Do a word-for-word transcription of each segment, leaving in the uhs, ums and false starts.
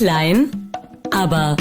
Klein, aber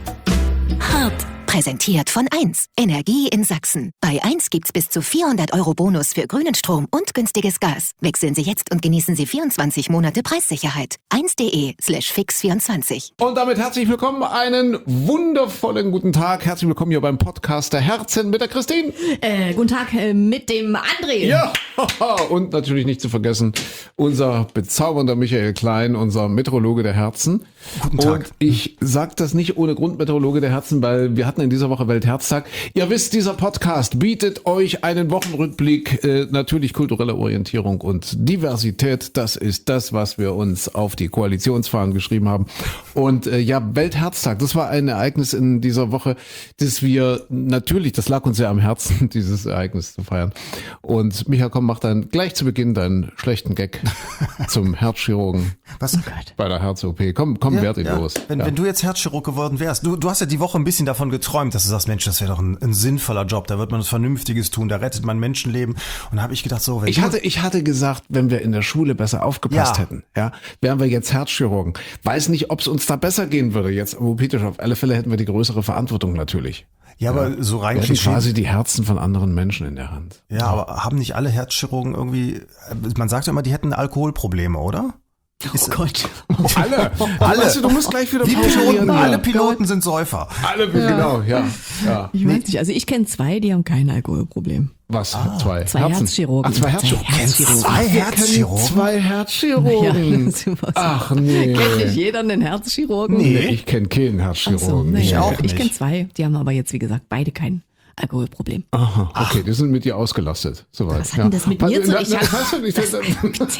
hart. Präsentiert von eins. Energie in Sachsen. Bei eins gibt's bis zu vierhundert Euro Bonus für grünen Strom und günstiges Gas. Wechseln Sie jetzt und genießen Sie vierundzwanzig Monate Preissicherheit. eins.de slash fix vierundzwanzig. Und damit herzlich willkommen, einen wundervollen guten Tag. Herzlich willkommen hier beim Podcast der Herzen mit der Christine. Äh, guten Tag äh, mit dem André. Ja, und natürlich nicht zu vergessen, unser bezaubernder Michael Klein, unser Meteorologe der Herzen. Guten Tag. Und ich sage das nicht ohne Grund, Meteorologe der Herzen, weil wir hatten in dieser Woche Weltherztag. Ihr wisst, dieser Podcast bietet euch einen Wochenrückblick, äh, natürlich kulturelle Orientierung und Diversität. Das ist das, was wir uns auf die Koalitionsfahnen geschrieben haben. Und äh, ja, Weltherztag, das war ein Ereignis in dieser Woche, das wir natürlich, das lag uns sehr am Herzen, dieses Ereignis zu feiern. Und Micha, komm, mach dann gleich zu Beginn deinen schlechten Gag zum Herzchirurgen. Was? Bei der Herz-O P. Komm, komm, Ja, werd ihn ja. los. Wenn, ja. wenn du jetzt Herzchirurg geworden wärst, du, du hast ja die Woche ein bisschen davon geträumt, dass du sagst, Mensch, das wäre doch ein, ein sinnvoller Job, da wird man was Vernünftiges tun, da rettet man Menschenleben. Und da habe ich gedacht, so, wenn Ich du, hatte, ich hatte gesagt, wenn wir in der Schule besser aufgepasst Ja. hätten, ja, wären wir jetzt Herzchirurgen. Weiß nicht, ob es uns da besser gehen würde. Jetzt orthopädisch, auf alle Fälle hätten wir die größere Verantwortung natürlich. ja, aber so rein Wir hätten Klischee. quasi die Herzen von anderen Menschen in der Hand. Ja, aber haben nicht alle Herzchirurgen irgendwie, man sagt ja immer, die hätten Alkoholprobleme, oder? Oh Gott. Alle, Alle. Weißt du, du musst gleich wieder Die pauschalieren Piloten, hier. alle Piloten sind Säufer. Alle, genau, ja, ja. Ich weiß nicht, also ich kenne zwei, die haben kein Alkoholproblem. Was? zwei? Zwei Herzen? Herzchirurgen. Ach, zwei Herzchirurgen. Zwei Herzchirurgen. Zwei Wir kennen Herzchirurgen? zwei Herzchirurgen. Ja, super. Ach nee. Kennt nicht jeder einen Herzchirurgen? Nee. Nee, ich kenne keinen Ach so, Herzchirurgen. nee, Ich ja, auch Ich nicht. kenne zwei, die haben aber jetzt, wie gesagt, beide kein Alkoholproblem. Aha, okay, die sind mit dir ausgelastet. Soweit. Was hat denn das mit mir zu- na, ich na, hab- weißt du nicht, das,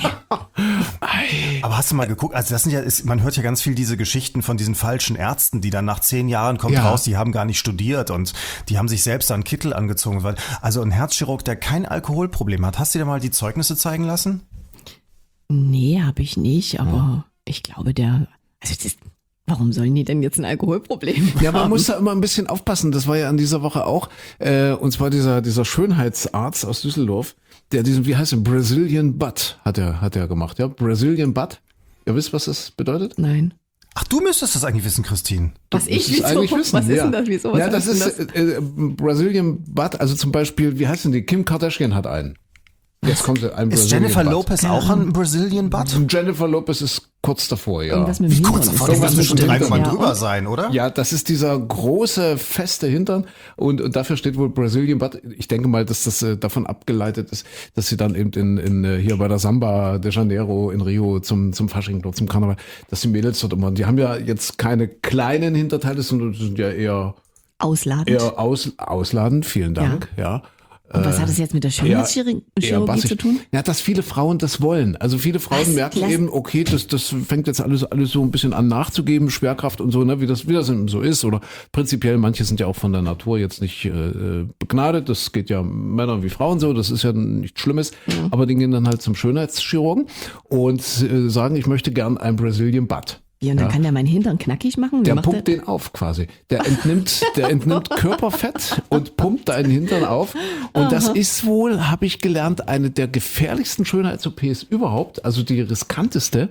Aber hast du mal geguckt, also das sind ja, ist, man hört ja ganz viel diese Geschichten von diesen falschen Ärzten, die dann nach zehn Jahren kommt Ja. raus, die haben gar nicht studiert und die haben sich selbst da einen Kittel angezogen. Weil- Also ein Herzchirurg, der kein Alkoholproblem hat, hast du dir mal die Zeugnisse zeigen lassen? Nee, habe ich nicht, aber ich glaube, der, also das ist, warum sollen die denn jetzt ein Alkoholproblem Ja, man haben? muss da immer ein bisschen aufpassen. Das war ja an dieser Woche auch, äh, und zwar dieser dieser Schönheitsarzt aus Düsseldorf, der diesen, wie heißt er, Brazilian Butt hat er hat er gemacht, ja, Brazilian Butt. Ihr wisst, was das bedeutet? Nein. Ach, du müsstest das eigentlich wissen, Christine. Was ich, Müsstest wieso? eigentlich wissen, Was ist ja. denn das, wieso? Was Ja, das heißt ist denn das? äh, äh, Brazilian Butt, also zum Beispiel, wie heißt denn die? Kim Kardashian hat einen. Jetzt kommt ein Ist Brazilian Jennifer Butt. Lopez auch ein Brazilian Butt? Jennifer Lopez ist kurz davor, ja. Irgendwas mit dem Wie Hintern kurz ist davor, das das müsste schon bestimmt drei Nummern ja, drüber und- sein, oder? Ja, das ist dieser große, feste Hintern und, und dafür steht wohl Brazilian Butt. Ich denke mal, dass das äh, davon abgeleitet ist, dass sie dann eben in, in äh, hier bei der Samba de Janeiro in Rio zum zum Fasching, dort zum Karneval, dass die Mädels dort immer, die haben ja jetzt keine kleinen Hinterteile, sondern die sind ja eher Ausladend. eher aus, ausladend. Vielen Dank, ja. Und was hat es jetzt mit der Schönheitschirurgie eher bassig. zu tun? Ja, dass viele Frauen das wollen. Also viele Frauen Was? merken Lass- eben, okay, das, das fängt jetzt alles, alles so ein bisschen an nachzugeben, Schwerkraft und so, ne, wie das, wie das eben so ist. Oder prinzipiell, manche sind ja auch von der Natur jetzt nicht äh, begnadet. Das geht ja Männern wie Frauen so, das ist ja nichts Schlimmes. Mhm. Aber die gehen dann halt zum Schönheitschirurgen und äh, sagen, ich möchte gern ein Brazilian Butt. Ja, und dann Ja. kann der meinen Hintern knackig machen. Wie Der macht pumpt der? den auf quasi. Der entnimmt, der entnimmt Körperfett und pumpt deinen Hintern auf. Und das ist wohl, habe ich gelernt, eine der gefährlichsten Schönheits-O Ps überhaupt, also die riskanteste,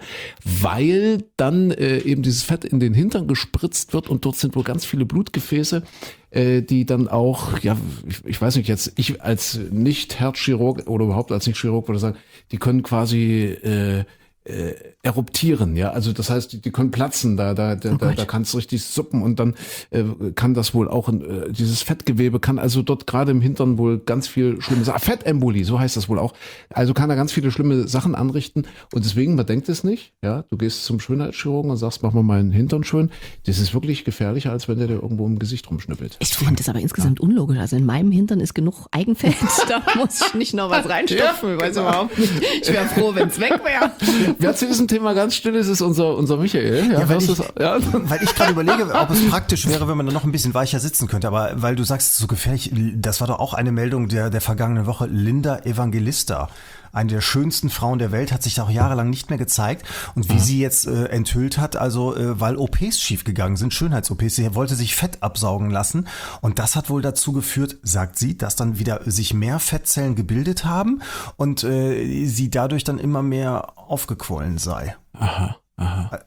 weil dann äh, eben dieses Fett in den Hintern gespritzt wird und dort sind wohl ganz viele Blutgefäße, äh, die dann auch, ja, ich, ich weiß nicht jetzt, ich als Nicht-Herzchirurg oder überhaupt als Nicht-Chirurg würde sagen, die können quasi äh, äh, eruptieren, ja, also das heißt, die, die können platzen, da da da, Oh da, Gott. da kann es richtig suppen und dann äh, kann das wohl auch, äh, dieses Fettgewebe kann also dort gerade im Hintern wohl ganz viel schlimme Sachen, Fettembolie, so heißt das wohl auch, also kann er ganz viele schlimme Sachen anrichten und deswegen, man denkt es nicht, ja, du gehst zum Schönheitschirurgen und sagst, mach mal meinen Hintern schön, das ist wirklich gefährlicher, als wenn der dir irgendwo im Gesicht rumschnippelt. Ich finde das aber insgesamt unlogisch. Also in meinem Hintern ist genug Eigenfett. Da muss ich nicht noch was reinstopfen. Ich weiß überhaupt nicht. Ich wäre froh, wenn es weg wäre. Wer zu diesem Thema ganz still ist, ist unser, unser Michael. Ja, Ja, weil hörst ich- du's? Ja. Weil ich gerade überlege, ob es praktisch wäre, wenn man da noch ein bisschen weicher sitzen könnte. Aber weil du sagst, so gefährlich, das war doch auch eine Meldung der, der vergangenen Woche. Linda Evangelista, eine der schönsten Frauen der Welt, hat sich da auch jahrelang nicht mehr gezeigt. Und wie sie jetzt äh, enthüllt hat, also äh, weil O Ps schiefgegangen sind, Schönheits-O Ps, sie wollte sich Fett absaugen lassen. Und das hat wohl dazu geführt, sagt sie, dass dann wieder sich mehr Fettzellen gebildet haben und äh, sie dadurch dann immer mehr aufgequollen sei. Aha. Aha, aha.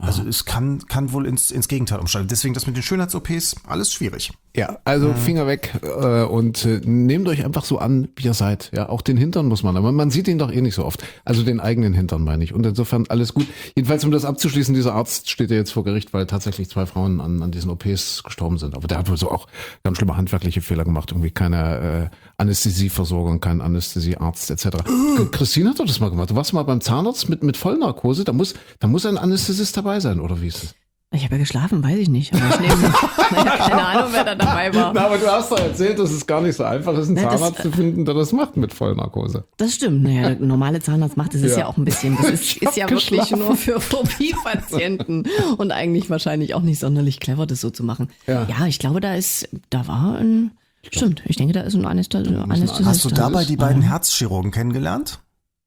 Also es kann, kann wohl ins, ins Gegenteil umschalten. Deswegen das mit den Schönheits-O Ps, alles schwierig. Ja, also Finger weg äh, und äh, nehmt euch einfach so an, wie ihr seid. Ja, auch den Hintern muss man, aber man sieht ihn doch eh nicht so oft. Also den eigenen Hintern meine ich. Und insofern alles gut. Jedenfalls, um das abzuschließen, dieser Arzt steht ja jetzt vor Gericht, weil tatsächlich zwei Frauen an, an diesen O Ps gestorben sind. Aber der hat wohl so auch ganz schlimme handwerkliche Fehler gemacht. Irgendwie keine äh, Anästhesieversorgung, kein Anästhesiearzt et cetera. Christine hat doch das mal gemacht. Du warst mal beim Zahnarzt mit, mit Vollnarkose. Da muss, da muss ein Anästhesist dabei sein, oder wie ist es? Ich habe ja geschlafen, weiß ich nicht. Aber ich nehme, naja, keine Ahnung, wer da dabei war. Na, aber du hast doch erzählt, dass es gar nicht so einfach ist, einen Na, das- Zahnarzt zu finden, der das macht mit Vollnarkose. Das stimmt. Naja, der normale Zahnarzt macht das, ist Ja. ja auch ein bisschen. Das ist, Ich hab ist ja wirklich geschlafen. nur für Phobie-Patienten und eigentlich wahrscheinlich auch nicht sonderlich clever, das so zu machen. Ja. Ja, ich glaube, da ist, da war ein, stimmt, ich denke, da ist ein Anästhesist. Anästhesist Hast du dabei die beiden Ja. Herzchirurgen kennengelernt?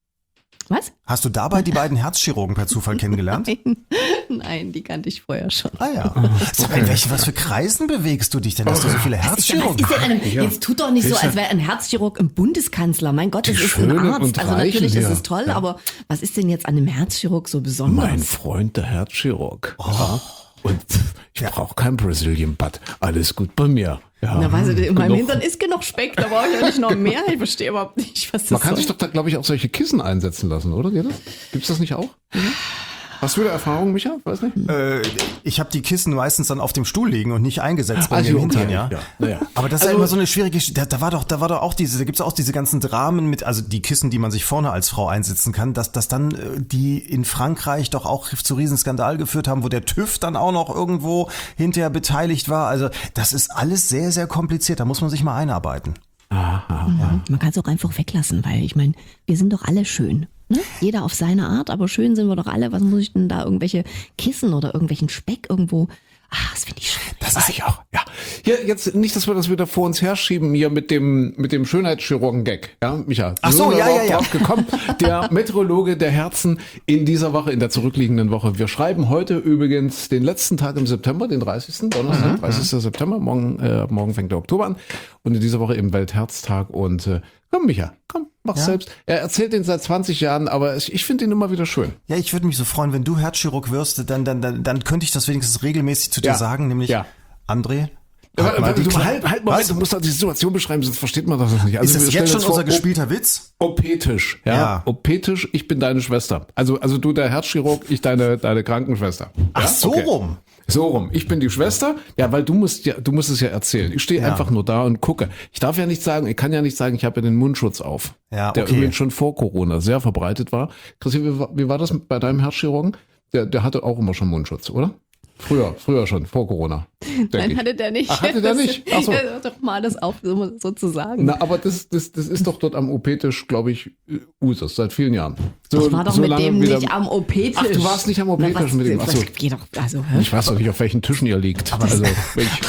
Was? Hast du dabei die beiden Herzchirurgen per Zufall kennengelernt? Nein, nein, die kannte ich vorher schon. Ah ja. Sag mal, in welchen, was für Kreisen bewegst du dich denn, dass du so viele Ja, was Herzchirurgen ist denn ein, Ja. Jetzt tut doch nicht so, Ist ja- als wäre ein Herzchirurg ein Bundeskanzler. Mein Gott, das Die ist ein Schönen Arzt. und Also Reichen natürlich ist hier. es toll, Ja. aber was ist denn jetzt an einem Herzchirurg so besonders? Mein Freund, der Herzchirurg. Ja. Und ich brauche kein Brazilian Butt. Alles gut bei mir. Ja. Na, weißt du, in meinem Genug. Hintern ist genug Speck, da brauche ich ja nicht noch mehr. Ich verstehe überhaupt nicht, was das Man kann soll. sich doch da, glaube ich, auch solche Kissen einsetzen lassen, oder? Geht das? Gibt's das nicht auch? Hast du da Erfahrung, Micha? Weiß nicht. Äh, ich habe die Kissen meistens dann auf dem Stuhl liegen und nicht eingesetzt bei Also, mir im okay. Hintern, ja. Ja, naja. Aber das ist Also- ja immer so eine schwierige Geschichte. Da, da war doch, da war doch auch diese, da gibt's auch diese ganzen Dramen mit, also die Kissen, die man sich vorne als Frau einsetzen kann, dass, dass dann äh, die in Frankreich doch auch zu Riesenskandal geführt haben, wo der TÜV dann auch noch irgendwo hinterher beteiligt war. Also das ist alles sehr, sehr kompliziert. Da muss man sich mal einarbeiten. Man kann es auch einfach weglassen, weil ich meine, wir sind doch alle schön. Ne? Jeder auf seine Art, aber schön sind wir doch alle. Was muss ich denn da irgendwelche Kissen oder irgendwelchen Speck irgendwo? Ah, das finde ich schön. Das ist ich auch, ja. Hier, jetzt nicht, dass wir das wieder vor uns herschieben, hier mit dem, mit dem Schönheitschirurgen-Gag, ja, Micha? Ach so, Sind wir ja, überhaupt ja, ja. drauf gekommen? Der Meteorologe der Herzen in dieser Woche, in der zurückliegenden Woche. Wir schreiben heute übrigens den letzten Tag im September, den dreißigsten Donnerstag, dreißigsten September. Morgen, äh, morgen fängt der Oktober an. Und in dieser Woche eben Weltherztag. Und äh, komm, Micha, komm, mach's Ja. selbst. Er erzählt den seit zwanzig Jahren, aber ich, ich finde ihn immer wieder schön. Ja, ich würde mich so freuen, wenn du Herzchirurg wirst, dann, dann, dann, dann könnte ich das wenigstens regelmäßig zu dir Ja. sagen, nämlich Ja. André. Ja, halt mal warte, die du, Kla- halt, halt, Moment, Was? du musst doch die Situation beschreiben, sonst versteht man das nicht. Also Ist wir das stellen jetzt uns schon unser vor, gespielter Witz? O P-Tisch, ja. Ja. O P-Tisch, ich bin deine Schwester. Also, also du der Herzchirurg, ich deine, deine Krankenschwester. Ach, ja? so Okay. rum. So rum. Ich bin die Schwester, ja, weil du musst ja, du musst es ja erzählen. Ich stehe Ja. einfach nur da und gucke. Ich darf ja nicht sagen, ich kann ja nicht sagen, ich habe ja den Mundschutz auf. Ja, Der okay. übrigens schon vor Corona sehr verbreitet war. Christine, wie, war- wie war das bei deinem Herzchirurgen? Der, der hatte auch immer schon Mundschutz, oder? Früher, früher schon, vor Corona. denk Nein, ich. hatte der nicht. Ach, hatte der nicht? Ach so. Ja, hör doch mal das auf, so, sozusagen. Na, aber das, das, das ist doch dort am O P-Tisch, glaube ich, äh, Usus, seit vielen Jahren. So, Ich war doch so mit lange dem wieder- nicht am O P-Tisch. Ach, du warst nicht am O P-Tisch Na, was- mit dem. Ach so. was geht doch, also, hä? Ich weiß doch nicht, auf welchen Tischen ihr liegt. Also, wenn ich,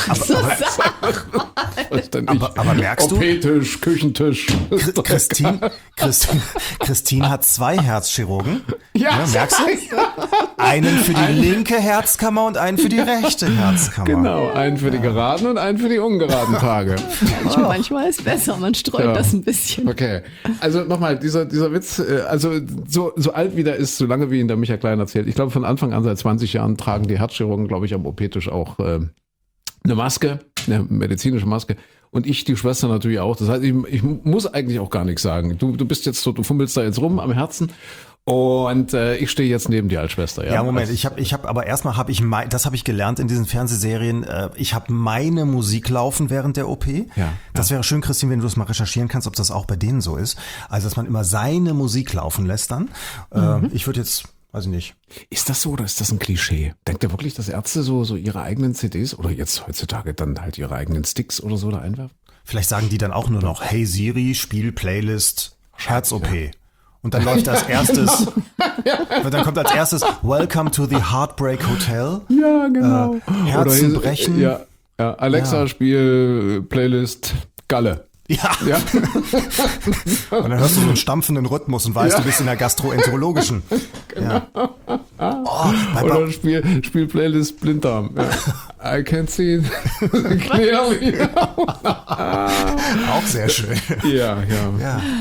was denn Aber- ich? aber merkst du- O P-Tisch, Küchentisch. Ist doch Christine, Christine, Christine hat zwei Herzchirurgen. Ja, merkst du? Einen für die linke Herzkammer und einen für die rechte Herzkammer. Genau, einen für die geraden und einen für die ungeraden Tage. Manchmal, manchmal ist besser, man streut Ja. das ein bisschen. Okay, also nochmal, dieser, dieser Witz, äh, also so, so alt wie der ist, so lange wie ihn der Micha Klein erzählt. Ich glaube, von Anfang an, seit zwanzig Jahren, tragen die Herzchirurgen, glaube ich, am O P-Tisch auch äh, eine Maske, eine medizinische Maske. Und ich, die Schwester natürlich auch. Das heißt, ich, ich muss eigentlich auch gar nichts sagen. Du, du bist jetzt so, du fummelst da jetzt rum am Herzen. Und äh, ich stehe jetzt neben dir als Schwester. Ja, Ja, Moment, Also, ich habe, ich habe, aber erstmal habe ich, mei- das habe ich gelernt in diesen Fernsehserien. Äh, ich habe meine Musik laufen während der O P. Ja, Das wäre schön, Christine, wenn du das mal recherchieren kannst, ob das auch bei denen so ist. Also, dass man immer seine Musik laufen lässt dann. Äh, ich würde jetzt, weiß ich nicht. Ist das so oder ist das ein Klischee? Denkt ihr wirklich, dass Ärzte so, so ihre eigenen C Ds oder jetzt heutzutage dann halt ihre eigenen Sticks oder so da einwerfen? Vielleicht sagen die dann auch nur noch, hey Siri, spiel Playlist Herz-O P. Und dann läuft als erstes, dann kommt als erstes Welcome to the Heartbreak Hotel. Ja, genau. Äh, Herzen Oder- brechen. Ja, ja. Alexa, Ja. spiel Playlist Galle. Ja. Ja. Und dann hörst du so einen stampfenden Rhythmus und weißt, Ja. du bist in der gastroenterologischen. Ja. Oh, bei, Oder bei, spiel, spiel Playlist Blinddarm. Ja. I can see it clearly. auch sehr schön. Ja, ja. Ja.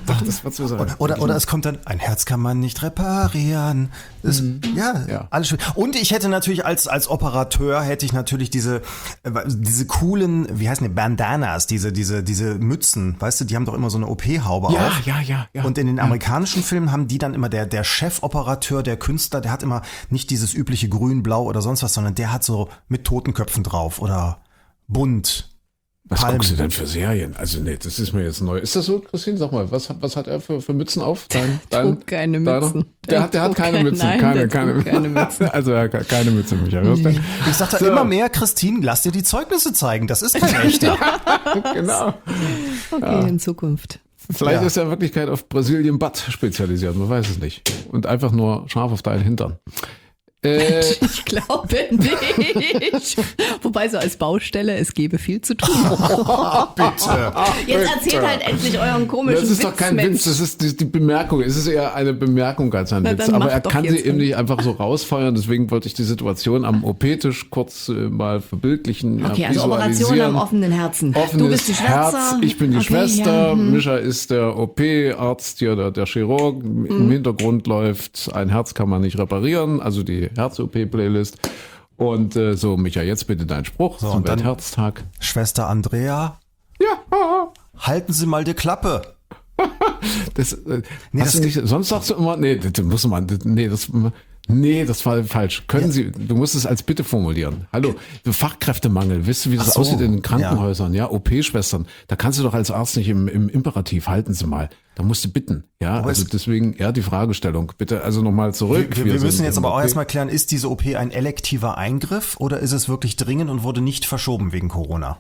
Ach, das war zu sein. Oder, oder es kommt dann, ein Herz kann man nicht reparieren. Das, ja, Ja. alles schön. Und ich hätte natürlich als, als Operateur hätte ich natürlich diese, äh, diese coolen, wie heißen die, Bandanas, diese, diese, diese Mützen, weißt du, die haben doch immer so eine O P-Haube Ja, auf. ja, ja, ja. Und in den amerikanischen Filmen haben die dann immer, der, der Chefoperateur, der Künstler, der hat immer nicht dieses übliche Grün, Blau oder sonst was, sondern der hat so mit Totenköpfen drauf oder bunt. Was Palmen. guckst du denn für Serien? Also nee, das ist mir jetzt neu. Ist das so, Christine? Sag mal, was, hat- was hat er für, für Mützen auf? Dein, trug keine deiner? Mützen. Der hat, der hat trug keine kein- Mützen. nein, keine, der keine, trug keine Mützen. Also er hat keine Mütze, Micha. Hörst du? Ich sag da So. immer mehr, Christine, lass dir die Zeugnisse zeigen. Das ist kein echter. Genau. Okay, in Zukunft. Vielleicht Ja. ist er in Wirklichkeit auf Brazilian Butt spezialisiert. Man weiß es nicht. Und einfach nur scharf auf deinen Hintern. Äh, Ich glaube nicht. Wobei so als Baustelle, es gäbe viel zu tun. Bitte. Jetzt erzählt halt endlich euren komischen das ist Witz, doch kein Mensch. Witz, das ist die, die Bemerkung. Es ist eher eine Bemerkung als ein Na, Witz. dann Aber mach er doch kann sie jetzt eben mal. nicht einfach so rausfeuern. Deswegen wollte ich die Situation am O P-Tisch kurz äh, mal verbildlichen. Okay, ja, also Operation visualisieren. am offenen Herzen. Offenes Du bist die Schwester. Herz, ich bin die Okay, Schwester, ja, hm. Mischa ist der O P-Arzt, hier der, der Chirurg. Hm. Im Hintergrund läuft ein Herz kann man nicht reparieren, also die Herz-O P-Playlist. Und äh, so, Micha, jetzt bitte dein Spruch So, zum und dann- Weltherztag. Schwester Andrea, Ja, halten Sie mal die Klappe. das, äh, Nee, hast das- du nicht, sonst sagst du immer, nee, das muss man, das- nee, das, nee, das war falsch. Können Sie, du musst es als Bitte formulieren. Hallo, Fachkräftemangel, wisst ihr, wie das Ach so, aussieht in den Krankenhäusern, ja, O P-Schwestern, da kannst du doch als Arzt nicht im, im Imperativ, halten Sie mal, da musst du bitten, ja, Aber also es- deswegen, ja, die Fragestellung, bitte, also nochmal zurück. Wir, wir müssen sind jetzt im aber auch O P. erstmal klären, ist diese O P ein elektiver Eingriff oder ist es wirklich dringend und wurde nicht verschoben wegen Corona?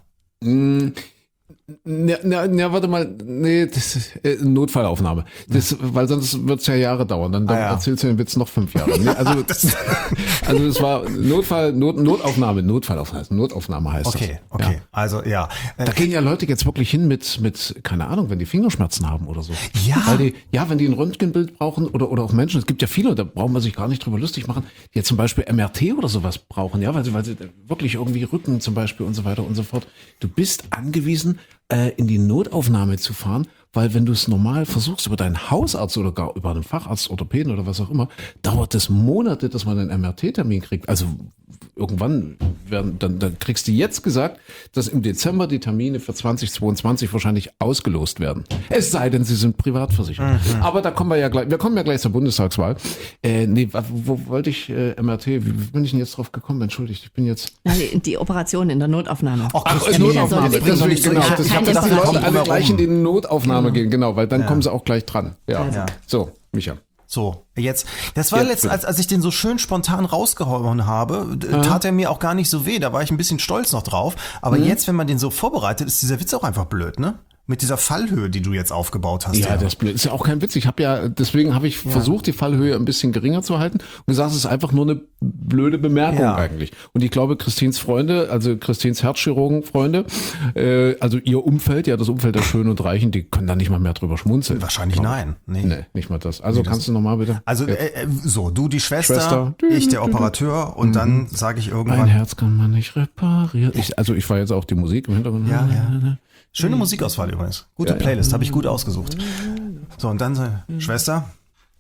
Na, na, na, warte mal, nee, das ist äh, Notfallaufnahme. Das, weil sonst wird's ja Jahre dauern. Dann, dann Ah, ja. erzählst du den Witz noch fünf Jahre. Nee, also, also es war Notfall, Not, Notaufnahme, Notfallaufnahme, Notaufnahme heißt Okay, das. okay. Ja. Also ja. Äh, Da gehen ja Leute jetzt wirklich hin mit, mit, keine Ahnung, wenn die Fingerschmerzen haben oder so. Ja. Weil die, ja, wenn die ein Röntgenbild brauchen oder, oder auch Menschen, es gibt ja viele, da braucht man sich gar nicht drüber lustig machen, die jetzt zum Beispiel M R T oder sowas brauchen, ja, weil sie, weil sie wirklich irgendwie Rücken zum Beispiel und so weiter und so fort. Du bist angewiesen, äh, in die Notaufnahme zu fahren, weil wenn du es normal versuchst über deinen Hausarzt oder gar über einen Facharzt, Orthopäden oder was auch immer, dauert es Monate, dass man einen M R T-Termin kriegt. Also irgendwann werden, dann, dann kriegst du jetzt gesagt, dass im Dezember die Termine für zwanzig zweiundzwanzig wahrscheinlich ausgelost werden. Es sei denn, sie sind privat versichert. Mhm. Aber da kommen wir ja gleich, wir kommen ja gleich zur Bundestagswahl. Äh, nee, wo, wo wollte ich äh, M R T, wie bin ich denn jetzt drauf gekommen? Entschuldigt, ich bin jetzt... Nein, die- die Operation in der Notaufnahme. Ach, Ach, Christine, Notaufnahme. soll- Deswegen, ich- genau, ich- das, ich ich hab dass gedacht, die da Leute kommt alle immer gleich in rum. die Notaufnahme gehen, genau, weil dann kommen sie auch gleich dran. Ja. Ja. So, Micha. So, jetzt, das war Jetzt letztens, bitte. als, als ich den so schön spontan rausgehauen habe, d- tat er mir auch gar nicht so weh, da war ich ein bisschen stolz noch drauf. Aber jetzt, wenn man den so vorbereitet, ist dieser Witz auch einfach blöd, ne? Mit dieser Fallhöhe, die du jetzt aufgebaut hast. Ja, das ist blöd. Ist ja auch kein Witz. Ich habe ja, deswegen habe ich versucht, die Fallhöhe ein bisschen geringer zu halten und gesagt, es ist einfach nur eine blöde Bemerkung Ja. eigentlich. Und ich glaube, Christines Freunde, also Christines Herzchirurgen-Freunde, äh, also ihr Umfeld, ja, das Umfeld der Schönen und Reichen, die können da nicht mal mehr drüber schmunzeln. Wahrscheinlich nein. Nee. Nee, nicht mal das. Also kannst du nochmal bitte? Also, Ja. äh, äh, so, du die Schwester, Schwester. ich der Operateur und dann sage ich Ein irgendwann, Herz kann man nicht reparieren. Ich, also ich war jetzt auch die Musik im Hintergrund. Ja, ja. Schöne Musikauswahl übrigens. Gute Ja, ja. Playlist, habe ich gut ausgesucht. So, und dann, äh, Schwester,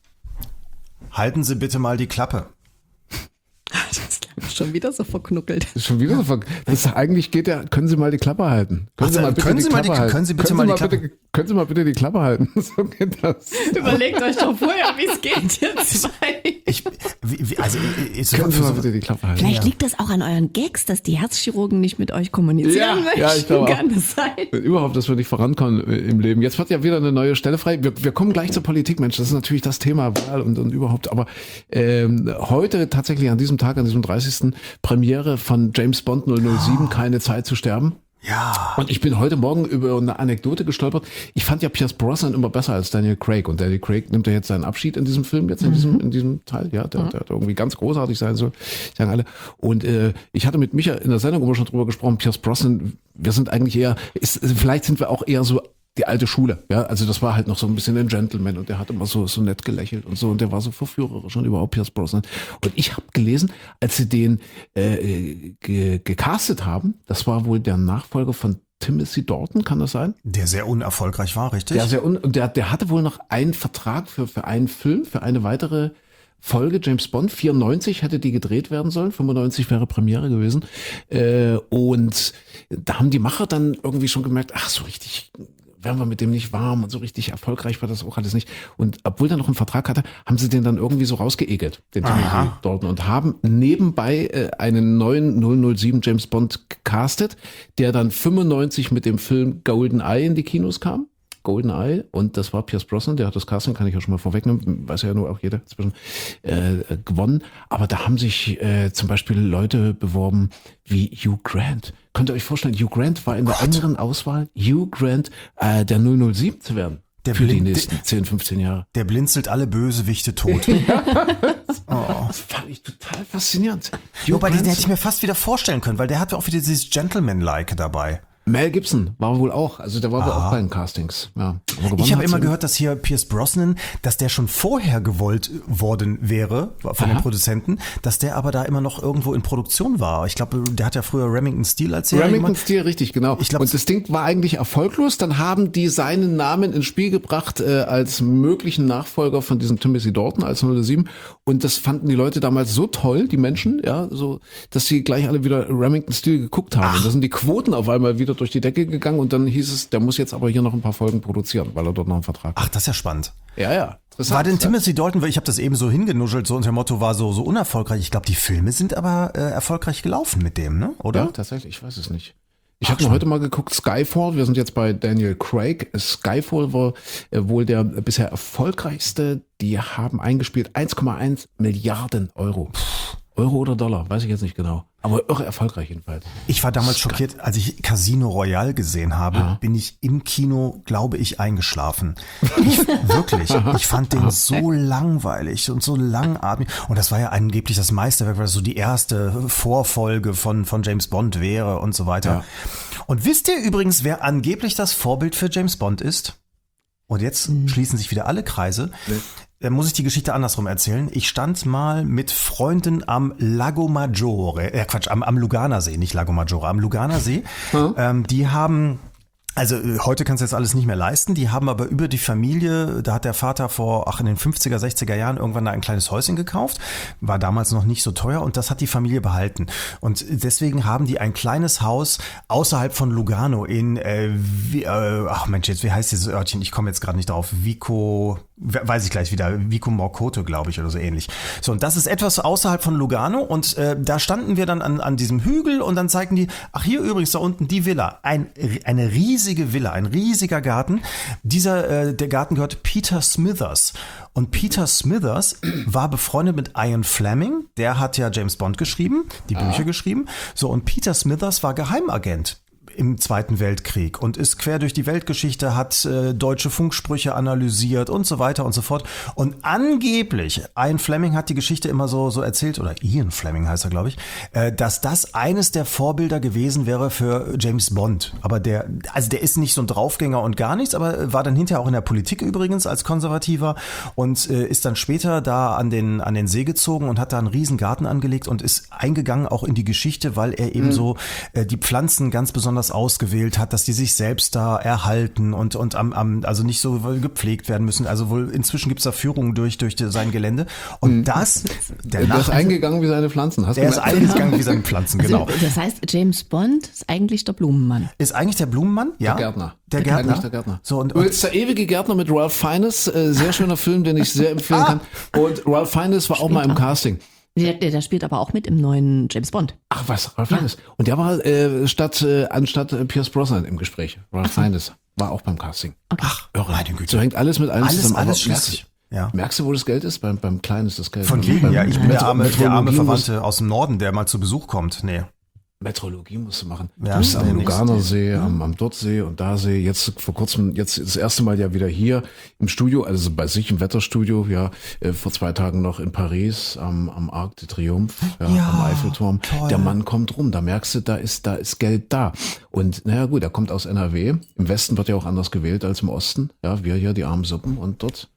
halten Sie bitte mal die Klappe. Das klang schon wieder so verknuckelt. Das ist schon wieder so ver das ist, eigentlich geht ja, können Sie mal die Klappe halten. Können Ach, Sie mal bitte können die Sie mal die- Klappe halten. können Sie bitte können mal Sie die Klappe- bitte, können Sie mal bitte die Klappe halten. So geht das. Überlegt euch doch vorher, wie es geht, ihr zwei. Ich, wie, wie, also, ist Können Sie für mal so, bitte die Klappe halten. Vielleicht liegt das auch an euren Gags, dass die Herzchirurgen nicht mit euch kommunizieren Ja, möchten. ja, ich glaube auch. Kann das sein? Überhaupt, dass wir nicht vorankommen äh, im Leben. Jetzt wird ja wieder eine neue Stelle frei. Wir, wir kommen gleich zur Politik, Mensch. Das ist natürlich das Thema Wahl und, und überhaupt. Aber ähm, heute tatsächlich an diesem Tag, an diesem dreißigsten Premiere von James Bond null null sieben, Keine Zeit zu sterben. ja, Und ich bin heute Morgen über eine Anekdote gestolpert. Ich fand ja Pierce Brosnan immer besser als Daniel Craig. Und Daniel Craig nimmt ja jetzt seinen Abschied in diesem Film, jetzt in diesem, in diesem Teil. Ja, der, der irgendwie ganz großartig sein soll, sagen alle. Und äh, ich hatte mit Micha in der Sendung immer schon drüber gesprochen, Pierce Brosnan, wir sind eigentlich eher, ist, vielleicht sind wir auch eher so die alte Schule, ja, also das war halt noch so ein bisschen ein Gentleman und der hat immer so so nett gelächelt und so und der war so verführerisch und überhaupt Pierce Brosnan. Und ich habe gelesen, als sie den äh, ge gecastet haben, das war wohl der Nachfolger von Timothy Dalton, kann das sein? Der sehr unerfolgreich war, richtig? Der, sehr un und der, der hatte wohl noch einen Vertrag für, für einen Film, für eine weitere Folge, James Bond. vierundneunzig hätte die gedreht werden sollen, fünfundneunzig wäre Premiere gewesen. Äh, und da haben die Macher dann irgendwie schon gemerkt, ach, so richtig werden wir mit dem nicht warm und so richtig erfolgreich war das auch alles nicht. Und obwohl der noch einen Vertrag hatte, haben sie den dann irgendwie so rausgeekelt, den Timothy Dalton, und haben nebenbei äh, einen neuen null null sieben James Bond gecastet, der dann fünfundneunzig mit dem Film GoldenEye in die Kinos kam. GoldenEye, und das war Pierce Brosnan, der hat das Casting, kann ich ja schon mal vorwegnehmen, weiß ja nur auch jeder inzwischen, äh, gewonnen. Aber da haben sich äh, zum Beispiel Leute beworben wie Hugh Grant. Könnt ihr euch vorstellen, Hugh Grant war in der engeren Auswahl, Hugh Grant äh, der null null sieben zu werden. Der für die nächsten zehn, fünfzehn Jahre. Der blinzelt alle Bösewichte tot. Oh. Das fand ich total faszinierend. Wobei, den hätte ich mir fast wieder vorstellen können, weil der hat auch wieder dieses Gentleman-like dabei. Mel Gibson war wohl auch, also der war wohl auch bei den Castings. Ja. Ich habe immer gehört, dass hier Pierce Brosnan, dass der schon vorher gewollt worden wäre von Aha. den Produzenten, dass der aber da immer noch irgendwo in Produktion war. Ich glaube, der hat ja früher Remington Steele als Serie Remington Steele, richtig, genau. Ich glaub, und das Ding war eigentlich erfolglos. Dann haben die seinen Namen ins Spiel gebracht äh, als möglichen Nachfolger von diesem Timothy Dalton als null null sieben. Und das fanden die Leute damals so toll, die Menschen, ja, so, dass sie gleich alle wieder Remington Steele geguckt haben. Ach. Und da sind die Quoten auf einmal wieder durch die Decke gegangen, und dann hieß es, der muss jetzt aber hier noch ein paar Folgen produzieren, weil er dort noch einen Vertrag hat. Ach, das ist ja spannend. Ja, ja. War denn Timothy Dalton, weil ich habe das eben so hingenuschelt, so unter dem Motto, war so so unerfolgreich. Ich glaube, die Filme sind aber äh, erfolgreich gelaufen mit dem, ne? Oder? Ja, tatsächlich, ich weiß es nicht. Ich habe mir heute mal geguckt, Skyfall, wir sind jetzt bei Daniel Craig. Skyfall war äh, wohl der bisher erfolgreichste. Die haben eingespielt eins Komma eins Milliarden Euro. Euro oder Dollar, weiß ich jetzt nicht genau. Aber irre erfolgreich jedenfalls. Ich war damals schockiert, als ich Casino Royale gesehen habe, ja. bin ich im Kino, glaube ich, eingeschlafen. Ich, wirklich. Ich fand den so langweilig und so langatmig. Und das war ja angeblich das Meisterwerk, weil das so die erste Vorfolge von, von James Bond wäre und so weiter. Ja. Und wisst ihr übrigens, wer angeblich das Vorbild für James Bond ist? Und jetzt mhm. schließen sich wieder alle Kreise. Nee. Dann muss ich die Geschichte andersrum erzählen. Ich stand mal mit Freunden am Lago Maggiore, äh Quatsch, am, am Luganersee, nicht Lago Maggiore, am Luganersee. Hm. Ähm, die haben, also heute kannst du jetzt alles nicht mehr leisten, die haben aber über die Familie, da hat der Vater vor, ach in den fünfziger, sechziger Jahren irgendwann da ein kleines Häuschen gekauft, war damals noch nicht so teuer, und das hat die Familie behalten. Und deswegen haben die ein kleines Haus außerhalb von Lugano in, äh, wie, äh, ach Mensch, jetzt, wie heißt dieses Örtchen? Ich komme jetzt gerade nicht drauf. Vico... Weiß ich gleich wieder, Vico Morcoto, glaube ich, oder so ähnlich. So, und das ist etwas außerhalb von Lugano, und äh, da standen wir dann an, an diesem Hügel, und dann zeigten die, ach hier übrigens da unten die Villa, ein, eine riesige Villa, ein riesiger Garten. Dieser, äh, der Garten gehört Peter Smithers. Und Peter Smithers war befreundet mit Ian Fleming, der hat ja James Bond geschrieben, die ah. Bücher geschrieben. So, und Peter Smithers war Geheimagent im Zweiten Weltkrieg und ist quer durch die Weltgeschichte, hat äh, deutsche Funksprüche analysiert und so weiter und so fort. Und angeblich, Ian Fleming hat die Geschichte immer so so erzählt, oder Ian Fleming heißt er, glaube ich, äh, dass das eines der Vorbilder gewesen wäre für James Bond. Aber der, also der ist nicht so ein Draufgänger und gar nichts, aber war dann hinterher auch in der Politik übrigens als Konservativer und äh, ist dann später da an den an den See gezogen und hat da einen riesen Garten angelegt und ist eingegangen auch in die Geschichte, weil er eben mhm. so äh, die Pflanzen ganz besonders ausgewählt hat, dass die sich selbst da erhalten und und am, am also nicht so gepflegt werden müssen. Also wohl inzwischen gibt's da Führungen durch durch sein Gelände und mhm. das der, der ist eingegangen wie seine Pflanzen. Hast der ist eingegangen wie seine Pflanzen, genau. Also, das heißt, James Bond ist eigentlich der Blumenmann. Ist eigentlich der Blumenmann? Ja. Der Gärtner. Der Gärtner. Der Gärtner. So, und, und jetzt der ewige Gärtner mit Ralph Fiennes, äh, sehr schöner Film, den ich sehr empfehlen kann. Und Ralph Fiennes war auch mal im Casting. Der, der, der spielt aber auch mit im neuen James Bond. Ach was, Ralph Fiennes. Ja. Und der war äh, statt äh, anstatt äh, Pierce Brosnan im Gespräch. Ralph so. Fiennes war auch beim Casting. Okay. Ach, irre, meine Güte. So hängt alles mit allem alles, zusammen. Alles schließlich. Ja. Merkst du, wo das Geld ist? Beim, beim Kleinen ist das Geld. Von wegen, ja. Ich bin der arme, der arme Verwandte aus dem Norden, der mal zu Besuch kommt. Nee. Metrologie musst du machen. Ja, du bist am nee, Luganersee, ja. am, am Dortsee und da See. Jetzt vor kurzem, jetzt das erste Mal ja wieder hier im Studio, also bei sich im Wetterstudio, ja, äh, vor zwei Tagen noch in Paris am, am Arc de Triomphe, ja, ja, am Eiffelturm. Toll. Der Mann kommt rum, da merkst du, da ist, da ist Geld da. Und naja gut, er kommt aus N R W. Im Westen wird ja auch anders gewählt als im Osten. Ja, wir hier, die armen Suppen und dort.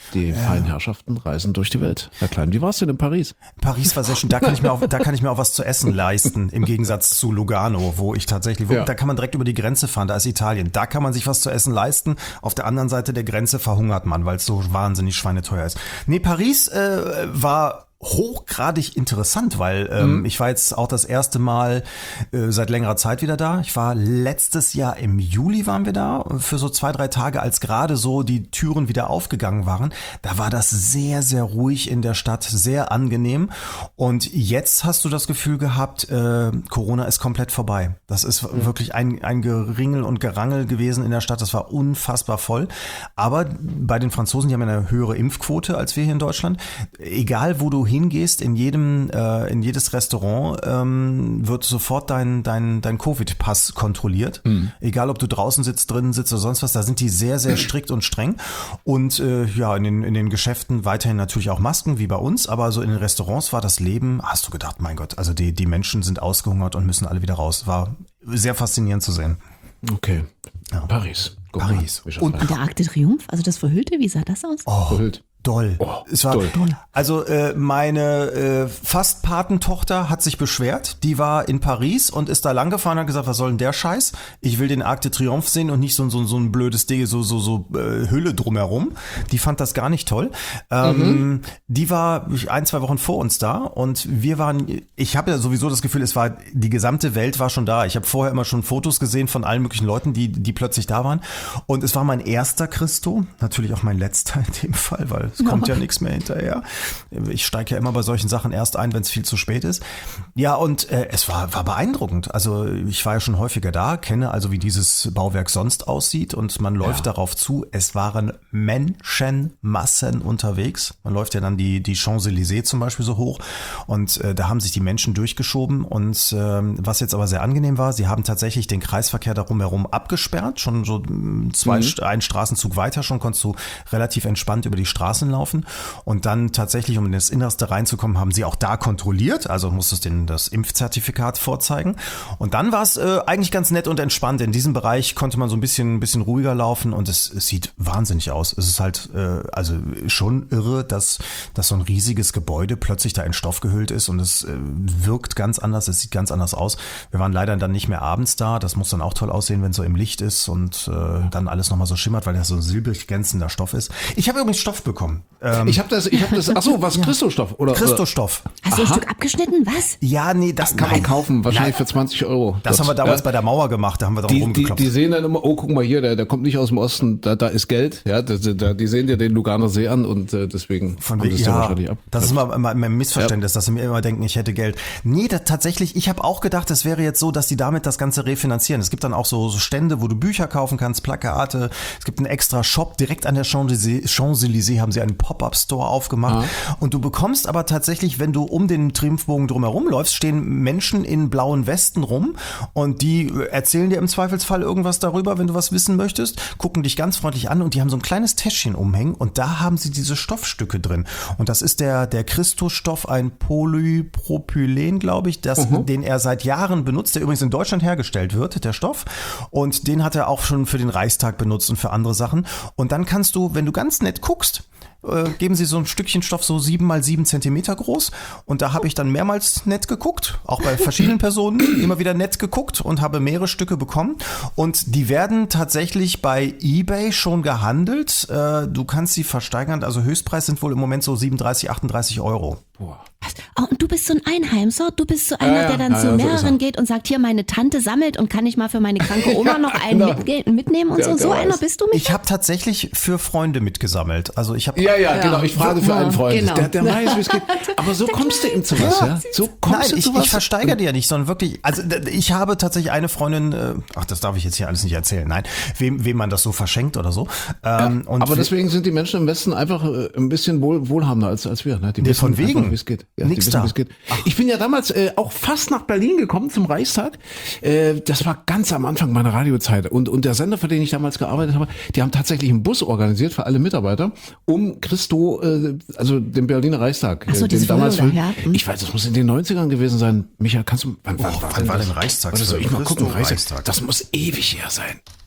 Die feinen Herrschaften reisen durch die Welt. Herr Klein, wie war's denn in Paris? Paris war sehr schön. Da kann ich mir auch, da kann ich mir auch was zu essen leisten, im Gegensatz zu Lugano, wo ich tatsächlich, wo, Ja. da kann man direkt über die Grenze fahren, da ist Italien. Da kann man sich was zu essen leisten. Auf der anderen Seite der Grenze verhungert man, weil es so wahnsinnig schweineteuer ist. Nee, Paris äh, war hochgradig interessant, weil ähm, mhm. ich war jetzt auch das erste Mal äh, seit längerer Zeit wieder da. Ich war letztes Jahr im Juli waren wir da für so zwei, drei Tage, als gerade so die Türen wieder aufgegangen waren. Da war das sehr, sehr ruhig in der Stadt, sehr angenehm. Und jetzt hast du das Gefühl gehabt, äh, Corona ist komplett vorbei. Das ist mhm. wirklich ein, ein Geringel und Gerangel gewesen in der Stadt. Das war unfassbar voll. Aber bei den Franzosen, die haben eine höhere Impfquote als wir hier in Deutschland. Egal, wo du hingehst, in jedem, äh, in jedes Restaurant ähm, wird sofort dein, dein, dein Covid-Pass kontrolliert. Mhm. Egal, ob du draußen sitzt, drinnen sitzt oder sonst was, da sind die sehr, sehr strikt und streng. Und äh, ja, in den, in den Geschäften weiterhin natürlich auch Masken, wie bei uns, aber so in den Restaurants war das Leben, hast du gedacht, mein Gott, also die, die Menschen sind ausgehungert und müssen alle wieder raus. War sehr faszinierend zu sehen. Okay, Ja. Paris. Guck Paris. mal, Und Und der Arc de Triomphe, also das Verhüllte, wie sah das aus? oh, Verhüllt. doll. Oh, es war, doll. Also äh, meine äh, fast Patentochter hat sich beschwert. Die war in Paris und ist da lang gefahren und hat gesagt, was soll denn der Scheiß? Ich will den Arc de Triomphe sehen und nicht so, so, so ein blödes Ding, so, so, so äh, Hülle drumherum. Die fand das gar nicht toll. Ähm, mhm. Die war ein, zwei Wochen vor uns da und wir waren, ich habe ja sowieso das Gefühl, es war, die gesamte Welt war schon da. Ich habe vorher immer schon Fotos gesehen von allen möglichen Leuten, die, die plötzlich da waren. Und es war mein erster Christo, natürlich auch mein letzter in dem Fall, weil es kommt ja nichts mehr hinterher. Ich steige ja immer bei solchen Sachen erst ein, wenn es viel zu spät ist. Ja, und äh, es war, war beeindruckend. Also ich war ja schon häufiger da, kenne also, wie dieses Bauwerk sonst aussieht und man läuft ja. darauf zu. Es waren Menschenmassen unterwegs. Man läuft ja dann die, die Champs-Élysées zum Beispiel so hoch und äh, da haben sich die Menschen durchgeschoben und äh, was jetzt aber sehr angenehm war, sie haben tatsächlich den Kreisverkehr darum herum abgesperrt, schon so zwei, mhm. einen Straßenzug weiter schon konntest du relativ entspannt über die Straßen laufen und dann tatsächlich, um in das Innerste reinzukommen, haben sie auch da kontrolliert, also musstest du das Impfzertifikat vorzeigen und dann war es äh, eigentlich ganz nett und entspannt. In diesem Bereich konnte man so ein bisschen, ein bisschen ruhiger laufen und es, es sieht wahnsinnig aus. Es ist halt äh, also schon irre, dass, dass so ein riesiges Gebäude plötzlich da in Stoff gehüllt ist und es äh, wirkt ganz anders, es sieht ganz anders aus. Wir waren leider dann nicht mehr abends da, das muss dann auch toll aussehen, wenn es so im Licht ist und äh, dann alles nochmal so schimmert, weil das so ein silbrig glänzender Stoff ist. Ich habe übrigens Stoff bekommen. Ähm, Ich habe das, ich habe das, ach so, was, Christostoff? Oder, Christostoff. Hast du ein Aha. Stück abgeschnitten? Was? Ja, nee, das Kann man nein. kaufen, wahrscheinlich Nein. für zwanzig Euro. Das dort. haben wir damals ja. bei der Mauer gemacht, da haben wir dran Die, die, rumgeklopft. die sehen dann immer, oh, guck mal hier, der, der kommt nicht aus dem Osten, da, da ist Geld. Ja, das, da, die sehen dir den Luganer See an und äh, deswegen Von haben wegen, das ja ja, wahrscheinlich ab. das ist immer, immer ein Missverständnis, ja. dass sie mir immer denken, ich hätte Geld. Nee, das, tatsächlich, ich habe auch gedacht, es wäre jetzt so, dass die damit das Ganze refinanzieren. Es gibt dann auch so, so Stände, wo du Bücher kaufen kannst, Plakate. Es gibt einen extra Shop, direkt an der Champs-Élysées Champs-Élysées haben sie einen Pop-Up-Store aufgemacht. Ah. Und du bekommst aber tatsächlich, wenn du um den Triumphbogen drumherum läufst, stehen Menschen in blauen Westen rum und die erzählen dir im Zweifelsfall irgendwas darüber, wenn du was wissen möchtest, gucken dich ganz freundlich an und die haben so ein kleines Täschchen umhängen und da haben sie diese Stoffstücke drin. Und das ist der, der Christus-Stoff, ein Polypropylen, glaube ich, das, uh-huh. den er seit Jahren benutzt, der übrigens in Deutschland hergestellt wird, der Stoff. Und den hat er auch schon für den Reichstag benutzt und für andere Sachen. Und dann kannst du, wenn du ganz nett guckst, äh, geben sie so ein Stückchen Stoff so sieben mal sieben Zentimeter groß und da habe ich dann mehrmals nett geguckt, auch bei verschiedenen Personen immer wieder nett geguckt und habe mehrere Stücke bekommen und die werden tatsächlich bei eBay schon gehandelt. Äh, du kannst sie versteigern, also Höchstpreis sind wohl im Moment so siebenunddreißig, achtunddreißig Euro. Boah. Oh, und du bist so ein Einheimser, du bist so einer, Ja, ja, der dann ja, zu ja, so ist mehreren er. geht und sagt, hier, meine Tante sammelt und kann ich mal für meine kranke Oma noch einen genau. mitge- mitnehmen und Der- so. der So weiß. einer bist du, Micha? Ich habe tatsächlich für Freunde mitgesammelt. Also ich habe Ja, ja, genau. Ich frage für einen Freund. Genau. Der, der weiß, wie es geht. Aber so kommst du ihm zu was, ja? So kommst Nein, du ich, zu was. ich versteigere die ja nicht, sondern wirklich, also d- ich habe tatsächlich eine Freundin, äh, ach, das darf ich jetzt hier alles nicht erzählen, nein, wem, wem man das so verschenkt oder so. Ähm, und Aber wir- deswegen sind die Menschen im Westen einfach äh, ein bisschen wohl, wohlhabender als, als wir. Ne? Die Nee, wissen von wegen. einfach, wie es geht. Ja, die Nix wissen, da. wie es geht. Ich bin ja damals äh, auch fast nach Berlin gekommen zum Reichstag. Äh, das war ganz am Anfang meiner Radiozeit. Und, und der Sender, für den ich damals gearbeitet habe, die haben tatsächlich einen Bus organisiert für alle Mitarbeiter, um Christo, äh, also den Berliner Reichstag. Ach so, äh, den diese damals Folge, ja. Hm. Ich weiß, das muss in den neunzigern gewesen sein. Micha, kannst du, wann, Oh, wann war denn Reichstagsfolge? Warte, soll ich mal gucken? Christo Reichstag. Reichstag. Das muss ewig her sein.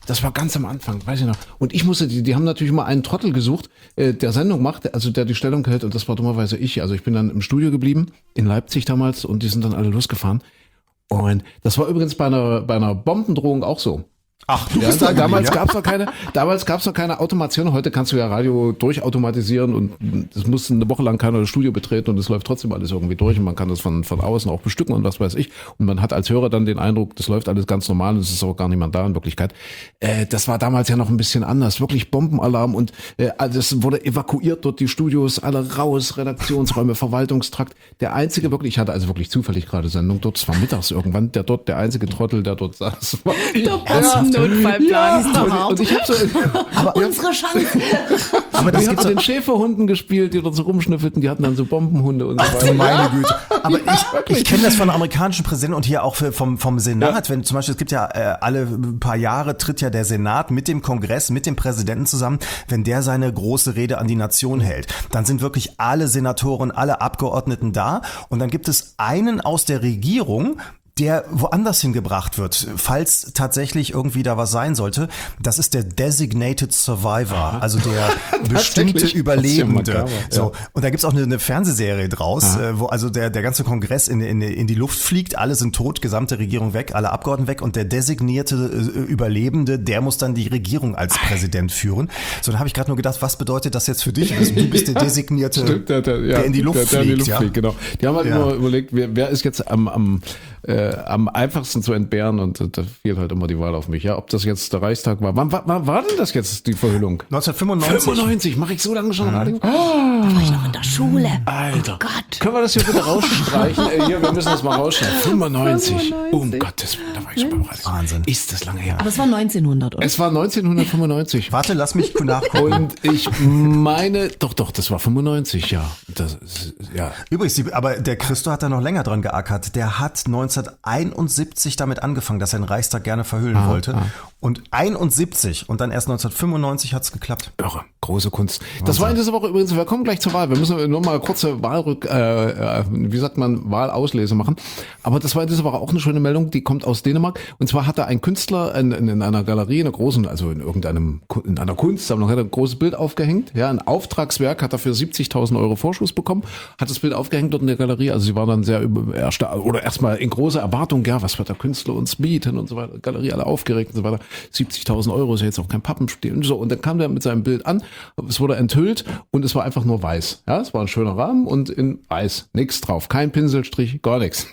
Das war ganz am Anfang, weiß ich noch. Und ich musste, die, die haben natürlich immer einen Trottel gesucht, äh, der Sendung macht, also der die Stellung hält. Und das war dummerweise ich. Also ich bin dann im Studio geblieben, in Leipzig damals, und die sind dann alle losgefahren. Und das war übrigens bei einer, bei einer Bombendrohung auch so. Ach, du Ja, bist da damals geblieben, ja? gab's noch keine, damals gab's noch keine Automation. Heute kannst du ja Radio durchautomatisieren und es muss eine Woche lang keiner das Studio betreten und es läuft trotzdem alles irgendwie durch und man kann das von, von außen auch bestücken und was weiß ich. Und man hat als Hörer dann den Eindruck, das läuft alles ganz normal und es ist auch gar niemand da in Wirklichkeit. Äh, das war damals ja noch ein bisschen anders. Wirklich Bombenalarm und äh, das wurde evakuiert dort, die Studios, alle raus, Redaktionsräume, Verwaltungstrakt. Der einzige wirklich, ich hatte also wirklich zufällig gerade Sendung dort, es war mittags irgendwann, der dort, der einzige Trottel, der dort saß, war ich. Der Notfallplan ist doch hart. Und ich habe so, aber Unsere Chance. Aber das die gibt's haben doch- den Schäferhunden gespielt, die dort so rumschnüffelten, die hatten dann so Bombenhunde und so Ach weiter. du meine Güte. Aber ich, ich kenne das von amerikanischen Präsidenten und hier auch für, vom, vom Senat. Wenn zum Beispiel, es gibt ja äh, alle paar Jahre tritt ja der Senat mit dem Kongress, mit dem Präsidenten zusammen, wenn der seine große Rede an die Nation hält. Dann sind wirklich alle Senatoren, alle Abgeordneten da und dann gibt es einen aus der Regierung, der woanders hingebracht wird, falls tatsächlich irgendwie da was sein sollte. Das ist der Designated Survivor, also der bestimmte Tatsächlich? Überlebende. Das ist ja makaber, ja. So. Und da gibt's auch eine, eine Fernsehserie draus, äh, wo also der, der ganze Kongress in, in, in die Luft fliegt, alle sind tot, gesamte Regierung weg, alle Abgeordneten weg und der designierte äh, Überlebende, der muss dann die Regierung als Präsident führen. So, dann habe ich gerade nur gedacht, was bedeutet das jetzt für dich? Also, du bist der Designierte, Stimmt, der, der, ja, der in die Luft der, der fliegt. in die Luft ja? fliegt, genau. Die haben halt Ja. immer überlegt, wer, wer ist jetzt am, am, äh, am einfachsten zu entbehren und äh, da fiel halt immer die Wahl auf mich. Ja, ob das jetzt der Reichstag war. Wann war, wann war denn das jetzt, die Verhüllung? neunzehnhundertfünfundneunzig. fünfundneunzig, mache ich so lange schon Radio? Da war ich noch in der Schule. Alter. Oh Gott. Können wir das hier bitte rausstreichen? äh, hier, wir müssen das mal rausschneiden. fünfundneunzig. Um Gottes Willen, da war ich schon beim Radio. Wahnsinn. Ist das lange her? Aber es war neunzehnhundert, oder? Es war neunzehnhundertfünfundneunzig. Warte, lass mich nachgucken. Und ich meine, doch, doch, das war fünfundneunzig, ja. Das ist, ja. Übrigens, die, aber der Christo hat da noch länger dran geackert. Der hat neunzehnhunderteinundsiebzig damit angefangen, dass er den Reichstag gerne verhüllen Ah, wollte. ah. Und einundsiebzig und dann erst neunzehnhundertfünfundneunzig hat's geklappt. Irre, große Kunst. Das war in dieser Woche übrigens, wir kommen gleich zur Wahl. Wir müssen nur mal kurze Wahlrück, äh, äh, wie sagt man, Wahlauslese machen. Aber das war in dieser Woche auch eine schöne Meldung, die kommt aus Dänemark. Und zwar hatte ein Künstler in, in, in einer Galerie, in einer großen, also in irgendeinem, in einer Kunstsammlung, hat er ein großes Bild aufgehängt. Ja, ein Auftragswerk, hat dafür siebzigtausend Euro Vorschuss bekommen, hat das Bild aufgehängt dort in der Galerie. Also sie war dann sehr über, ersta- oder erstmal in großer Erwartung, ja, was wird der Künstler uns bieten und so weiter. Galerie alle aufgeregt und so weiter. siebzigtausend Euro ist ja jetzt auch kein Pappenstiel und so. Und dann kam der mit seinem Bild an, es wurde enthüllt und es war einfach nur weiß. Ja, es war ein schöner Rahmen und in weiß. Nix drauf. Kein Pinselstrich, gar nichts.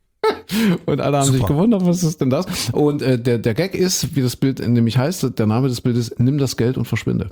Und alle haben Super. sich gewundert, was ist denn das? Und äh, der, der Gag ist, wie das Bild nämlich heißt, der Name des Bildes, nimm das Geld und verschwinde.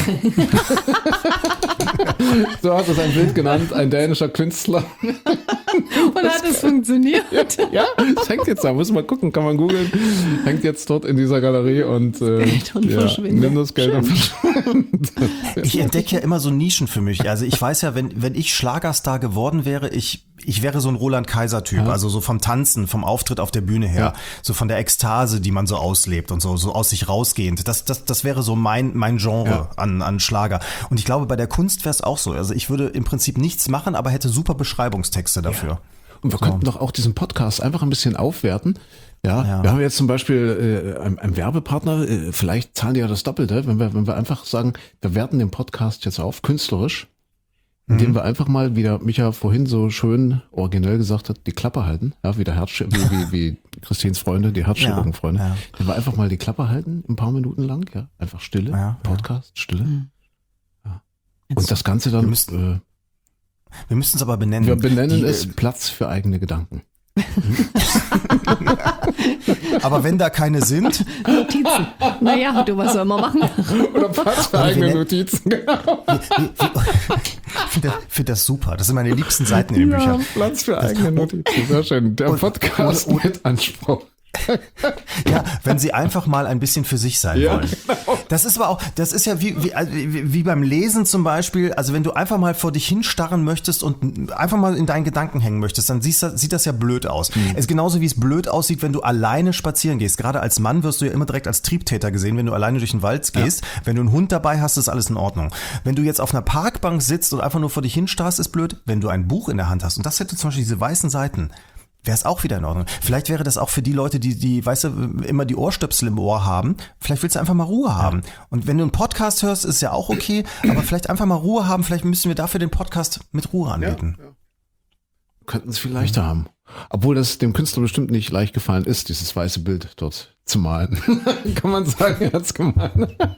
So hat es ein Bild genannt, ein dänischer Künstler. Und hat es funktioniert? Ja, es hängt jetzt da, muss man gucken, kann man googeln. Hängt jetzt dort in dieser Galerie und, äh, Geld und ja, verschwinde. nimm das Geld und verschwinde. Ich entdecke ja immer so Nischen für mich. Also ich weiß ja, wenn, wenn ich Schlagerstar geworden wäre, ich, ich wäre so ein Roland-Kaiser-Typ. Ja. Also so vom Tanzen, vom Auftritt auf der Bühne her. Ja. So von der Ekstase, die man so auslebt und so, so aus sich rausgehend. Das, das, das wäre so mein, mein Genre Ja. an, an Schlager. Und ich glaube, bei der Kunst wäre es auch so. Also ich würde im Prinzip nichts machen, aber hätte super Beschreibungstexte dafür. Und wir könnten doch auch diesen Podcast einfach ein bisschen aufwerten. Ja, Ja. wir haben jetzt zum Beispiel äh, einen, einen Werbepartner, äh, vielleicht zahlen die ja das Doppelte, wenn wir, wenn wir einfach sagen, wir werten den Podcast jetzt auf, künstlerisch, indem wir einfach mal, wie der Micha vorhin so schön originell gesagt hat, die Klappe halten, ja, wie der Herz, wie, wie, wie Christins Freunde, die Herzchirurgen-Freunde, Ja, ja. wenn wir einfach mal die Klappe halten, ein paar Minuten lang, ja, einfach Stille, Ja, Podcast, Stille. Ja. Jetzt- Und das Ganze dann, Wir müssten- Wir müssten es aber benennen. äh, wir benennen Die, es äh, Platz für eigene Gedanken. Aber wenn da keine sind, Notizen. Naja, du, was soll man machen? Oder Platz für Oder wir eigene nennen- Notizen, genau. ich finde das, find das super. Das sind meine liebsten Seiten in den Büchern. Platz für eigene Notizen. Sehr schön. Der Und- Podcast und- und- mit Anspruch. Ja, wenn sie einfach mal ein bisschen für sich sein Ja, wollen. Das ist aber auch, das ist ja wie, wie, wie, wie beim Lesen zum Beispiel, also wenn du einfach mal vor dich hinstarren möchtest und einfach mal in deinen Gedanken hängen möchtest, dann siehst, du- sieht das ja blöd aus. Es ist genauso wie es blöd aussieht, wenn du alleine spazieren gehst. Gerade als Mann wirst du ja immer direkt als Triebtäter gesehen, wenn du alleine durch den Wald gehst. Wenn du einen Hund dabei hast, ist alles in Ordnung. Wenn du jetzt auf einer Parkbank sitzt und einfach nur vor dich hinstarrst, ist blöd. Wenn du ein Buch in der Hand hast, und das hätte zum Beispiel diese weißen Seiten, wäre es auch wieder in Ordnung. Vielleicht wäre das auch für die Leute, die, die, weißt du, immer die Ohrstöpsel im Ohr haben. Vielleicht willst du einfach mal Ruhe haben. Und wenn du einen Podcast hörst, ist ja auch okay, aber vielleicht einfach mal Ruhe haben. Vielleicht müssen wir dafür den Podcast mit Ruhe anbieten. Ja, ja. Könnten es viel leichter mhm. haben. Obwohl das dem Künstler bestimmt nicht leicht gefallen ist, dieses weiße Bild dort zu malen. Kann man sagen, er hat es gemalt.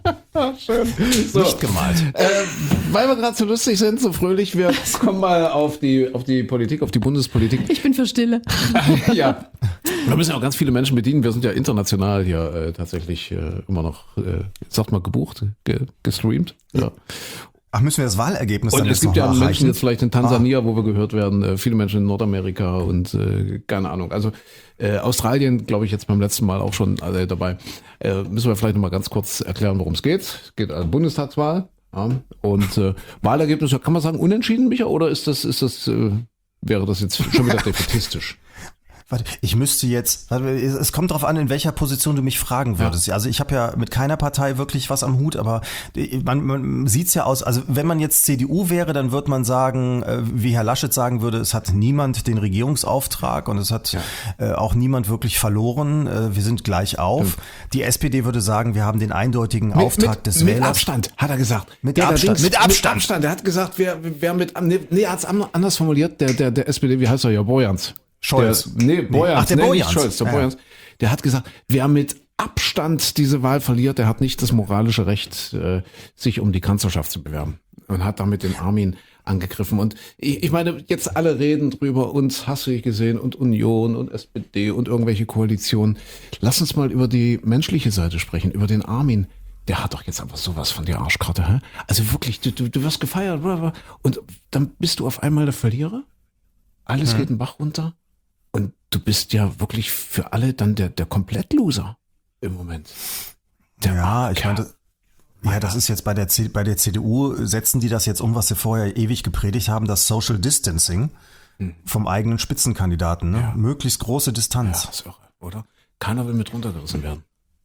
Schön. So. Nicht gemalt. Äh, weil wir gerade so lustig sind, so fröhlich, wir kommen mal auf die, auf die Politik, auf die Bundespolitik. Ich bin für Stille. Ja. Wir müssen ja auch ganz viele Menschen bedienen. Wir sind ja international hier äh, tatsächlich äh, immer noch, äh, sagt mal, gebucht, ge- gestreamt. Ja. Ach, müssen wir das Wahlergebnis und dann es jetzt gibt noch ja mal Menschen erreichen? jetzt vielleicht in Tansania, ah. wo wir gehört werden, äh, viele Menschen in Nordamerika und äh, keine Ahnung. Also äh, Australien, glaube ich, jetzt beim letzten Mal auch schon äh, dabei. Äh, müssen wir vielleicht noch mal ganz kurz erklären, worum es geht. Es geht an Bundestagswahl. Ja. Und äh, Wahlergebnis, kann man sagen, unentschieden, Micha? Oder ist das, ist das, äh, wäre das jetzt schon wieder defätistisch? Warte, ich müsste jetzt, es kommt darauf an, in welcher Position du mich fragen würdest. Ja. Also ich habe ja mit keiner Partei wirklich was am Hut, aber man, man sieht's ja aus, also wenn man jetzt C D U wäre, dann würde man sagen, wie Herr Laschet sagen würde, es hat niemand den Regierungsauftrag und es hat ja. äh, auch niemand wirklich verloren. Äh, wir sind gleich auf. Stimmt. Die S P D würde sagen, wir haben den eindeutigen mit, Auftrag mit, des mit Wählers. Mit Abstand, hat er gesagt. Mit der, Abstand. Der mit Abstand. Mit Abstand. Er hat gesagt, wer, wer mit, nee, er hat es anders formuliert, der, der, der S P D, wie heißt er ja, Bojans. Scholz. Der, nee, Bojans. Ach, der nee, Bojans. Nicht Scholz, der ja. Bojans. Der hat gesagt, wer mit Abstand diese Wahl verliert, der hat nicht das moralische Recht, äh, sich um die Kanzlerschaft zu bewerben. Und hat damit den Armin angegriffen. Und ich, ich meine, jetzt alle reden drüber, uns hast du gesehen und Union und S P D und irgendwelche Koalitionen. Lass uns mal über die menschliche Seite sprechen, über den Armin. Der hat doch jetzt einfach sowas von der Arschkarte. Hä? Also wirklich, du, du, du wirst gefeiert. Und dann bist du auf einmal der Verlierer. Alles hm. geht den Bach runter. Und du bist ja wirklich für alle dann der, der Komplett-Loser im Moment. Der ja, ich meine, ja, das ist jetzt bei der, C- bei der C D U, setzen die das jetzt um, was sie vorher ewig gepredigt haben, das Social Distancing hm. vom eigenen Spitzenkandidaten. Ne? Ja. Möglichst große Distanz. Ja, das ist irre, oder? Keiner will mit runtergerissen werden.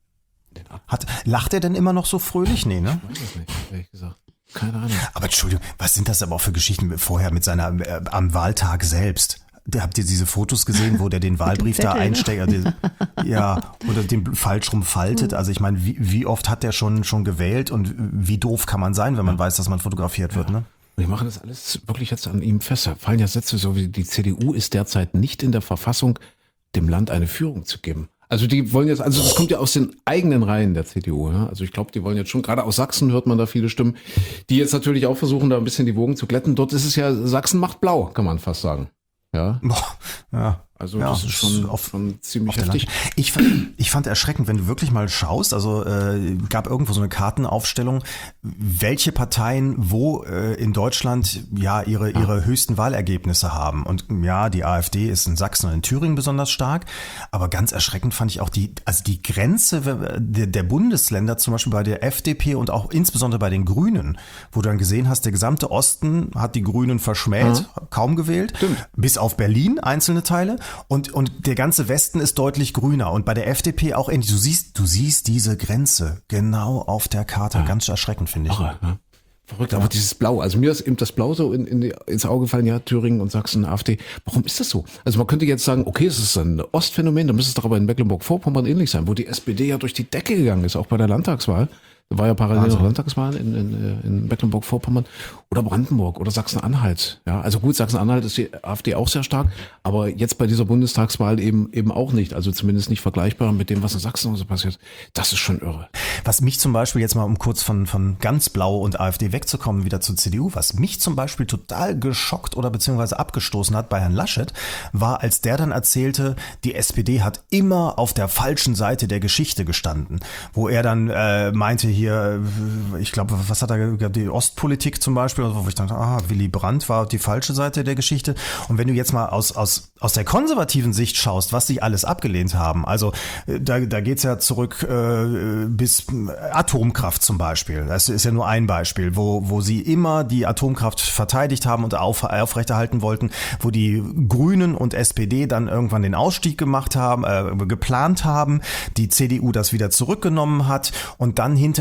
Hat, lacht er denn immer noch so fröhlich? Nee, ne? Ich weiß es nicht, ehrlich gesagt. Keine Ahnung. Aber Entschuldigung, was sind das aber auch für Geschichten vorher mit seiner, äh, am Wahltag selbst? Habt ihr diese Fotos gesehen, wo der den Wahlbrief Zettel, da einsteckt? Ne? Ja, oder den falsch rum faltet. Also ich meine, wie, wie oft hat der schon, schon gewählt und wie doof kann man sein, wenn man weiß, dass man fotografiert wird, ne? Wir machen das alles wirklich jetzt an ihm fest. Da fallen ja Sätze so wie, die C D U ist derzeit nicht in der Verfassung, dem Land eine Führung zu geben. Also die wollen jetzt, also das kommt ja aus den eigenen Reihen der C D U. Ja? Also ich glaube, die wollen jetzt schon, gerade aus Sachsen hört man da viele Stimmen, die jetzt natürlich auch versuchen, da ein bisschen die Wogen zu glätten. Dort ist es ja, Sachsen macht blau, kann man fast sagen. Ja. Boah, ja. Also ja, das ist schon, auf, schon ziemlich heftig. Ich fand, ich fand erschreckend, wenn du wirklich mal schaust, also äh, gab irgendwo so eine Kartenaufstellung, welche Parteien wo äh, in Deutschland ja ihre ja. ihre höchsten Wahlergebnisse haben. Und ja, die AfD ist in Sachsen und in Thüringen besonders stark, aber ganz erschreckend fand ich auch die, also die Grenze der, der Bundesländer, zum Beispiel bei der F D P und auch insbesondere bei den Grünen, wo du dann gesehen hast, der gesamte Osten hat die Grünen verschmäht, mhm. kaum gewählt, Stimmt. bis auf Berlin einzelne Teile. Und, und der ganze Westen ist deutlich grüner. Und bei der F D P auch ähnlich. Du siehst, du siehst diese Grenze genau auf der Karte. Ja. Ganz erschreckend, finde ich. Ach, ja. Verrückt, aber dieses Blau. Also mir ist eben das Blau so in, in die, ins Auge gefallen. Ja, Thüringen und Sachsen, AfD. Warum ist das so? Also man könnte jetzt sagen, okay, es ist ein Ostphänomen. Da müsste es doch aber in Mecklenburg-Vorpommern ähnlich sein, wo die S P D ja durch die Decke gegangen ist, auch bei der Landtagswahl. Da war ja parallel also. noch Landtagswahlen in, in, in Mecklenburg-Vorpommern oder Brandenburg oder Sachsen-Anhalt. Ja, also gut, Sachsen-Anhalt ist die AfD auch sehr stark, aber jetzt bei dieser Bundestagswahl eben eben auch nicht. Also zumindest nicht vergleichbar mit dem, was in Sachsen so passiert. Das ist schon irre. Was mich zum Beispiel jetzt mal, um kurz von, von ganz Blau und AfD wegzukommen, wieder zur C D U, was mich zum Beispiel total geschockt oder beziehungsweise abgestoßen hat bei Herrn Laschet, war, als der dann erzählte, die S P D hat immer auf der falschen Seite der Geschichte gestanden. Wo er dann äh, meinte, hier, ich glaube, was hat er gesagt, die Ostpolitik zum Beispiel, wo ich dachte, ah, Willy Brandt war die falsche Seite der Geschichte. Und wenn du jetzt mal aus aus aus der konservativen Sicht schaust, was sie alles abgelehnt haben, also da da geht's ja zurück äh, bis Atomkraft zum Beispiel. Das ist ja nur ein Beispiel, wo wo sie immer die Atomkraft verteidigt haben und auf, aufrechterhalten wollten, wo die Grünen und S P D dann irgendwann den Ausstieg gemacht haben, äh, geplant haben, die C D U das wieder zurückgenommen hat und dann hinter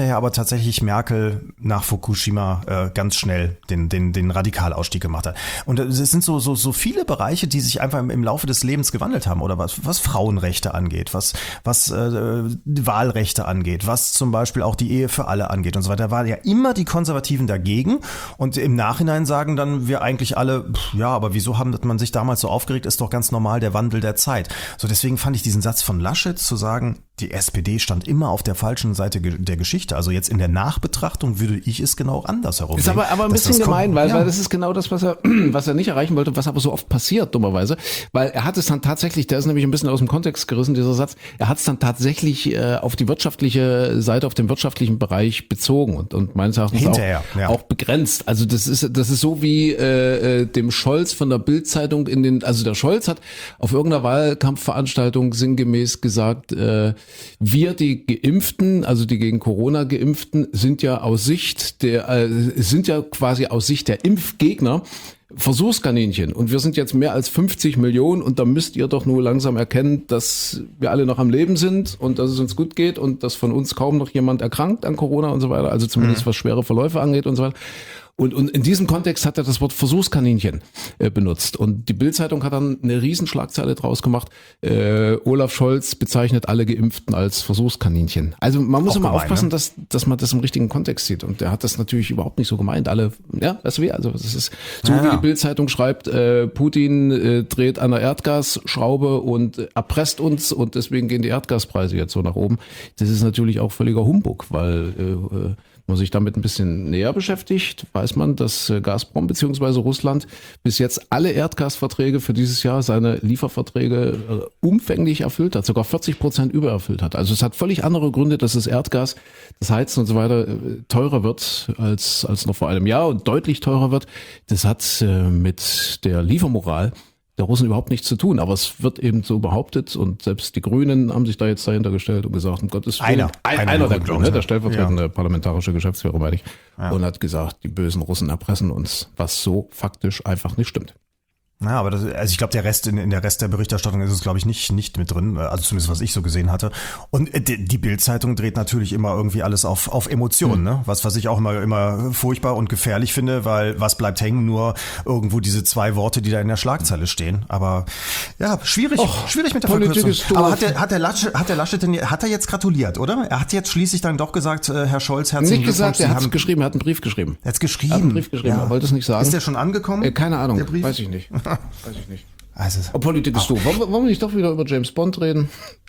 hinterher aber tatsächlich Merkel nach Fukushima äh, ganz schnell den, den, den Radikalausstieg gemacht hat. Und es sind so, so, so viele Bereiche, die sich einfach im, im Laufe des Lebens gewandelt haben, oder was, was Frauenrechte angeht, was, was äh, Wahlrechte angeht, was zum Beispiel auch die Ehe für alle angeht und so weiter. Da waren ja immer die Konservativen dagegen und im Nachhinein sagen dann wir eigentlich alle, pff, ja, aber wieso haben man sich damals so aufgeregt, ist doch ganz normal der Wandel der Zeit. So, deswegen fand ich diesen Satz von Laschet zu sagen, die S P D stand immer auf der falschen Seite ge- der Geschichte. Also jetzt in der Nachbetrachtung würde ich es genau andersherum Ist sehen. aber, aber ein Dass bisschen das gemein, kommt- weil, ja. weil das ist genau das, was er, was er nicht erreichen wollte, was aber so oft passiert, dummerweise. Weil er hat es dann tatsächlich, der ist nämlich ein bisschen aus dem Kontext gerissen, dieser Satz, er hat es dann tatsächlich äh, auf die wirtschaftliche Seite, auf den wirtschaftlichen Bereich bezogen und, und meines Erachtens Hinterher, auch, ja. auch begrenzt. Also das ist, das ist so wie äh, dem Scholz von der Bild-Zeitung in den, also der Scholz hat auf irgendeiner Wahlkampfveranstaltung sinngemäß gesagt, äh, wir die Geimpften, also die gegen Corona Geimpften, sind ja aus Sicht der, äh, sind ja quasi aus Sicht der Impfgegner Versuchskaninchen. Und wir sind jetzt mehr als fünfzig Millionen und da müsst ihr doch nur langsam erkennen, dass wir alle noch am Leben sind und dass es uns gut geht und dass von uns kaum noch jemand erkrankt an Corona und so weiter, also zumindest was schwere Verläufe angeht und so weiter. Und, und in diesem Kontext hat er das Wort Versuchskaninchen äh, benutzt. Und die Bild-Zeitung hat dann eine Riesenschlagzeile draus gemacht. Äh, Olaf Scholz bezeichnet alle Geimpften als Versuchskaninchen. Also man muss Auch immer gemein, aufpassen, ne? dass, dass man das im richtigen Kontext sieht. Und der hat das natürlich überhaupt nicht so gemeint. Alle, ja, weißt du wie? Also das ist so, Ja, wie ja. die Bild-Zeitung schreibt, äh, Putin äh, dreht an der Erdgasschraube und äh, erpresst uns und deswegen gehen die Erdgaspreise jetzt so nach oben. Das ist natürlich auch völliger Humbug, weil äh, äh, man sich damit ein bisschen näher beschäftigt, weiß man, dass äh, Gazprom bzw. Russland bis jetzt alle Erdgasverträge für dieses Jahr, seine Lieferverträge äh, umfänglich erfüllt hat, sogar vierzig Prozent übererfüllt hat. Also es hat völlig andere Gründe, dass das Erdgas, das Heizen und so weiter äh, teurer wird als, als noch vor einem Jahr und deutlich teurer wird. Das hat äh, mit der Liefermoral der Russen überhaupt nichts zu tun, aber es wird eben so behauptet und selbst die Grünen haben sich da jetzt dahinter gestellt und gesagt, um Gottes Willen, Einer. ein, Einer einer der der Grünen, Grünen, ne, der stellvertretende parlamentarische Geschäftsführer, meine ich, Ja. und hat gesagt, die bösen Russen erpressen uns, was so faktisch einfach nicht stimmt. Ja, aber das, also ich glaube, der Rest in, in der Rest der Berichterstattung ist es, glaube ich, nicht nicht mit drin, also zumindest was ich so gesehen hatte. Und die, die Bild-Zeitung dreht natürlich immer irgendwie alles auf auf Emotionen, ne? Was was ich auch immer immer furchtbar und gefährlich finde, weil was bleibt hängen? Nur irgendwo diese zwei Worte, die da in der Schlagzeile stehen. Aber ja, schwierig, Och, schwierig mit der Politik Verkürzung. ist doof. Aber hat der hat der Laschet hat der Laschet denn hat er jetzt gratuliert, oder? Er hat jetzt schließlich dann doch gesagt, äh, Herr Scholz, herzlichen Nicht gesagt, Glückwunsch, er Sie hat es haben- geschrieben, er hat einen Brief geschrieben. Er hat geschrieben. Er hat einen Brief geschrieben, er wollte es nicht sagen. Ist der schon angekommen? Äh, keine Ahnung, der Brief? weiß ich nicht. Weiß ich nicht. Also, Oh, Politik ist doof. Wollen wir, wollen wir nicht doch wieder über James Bond reden?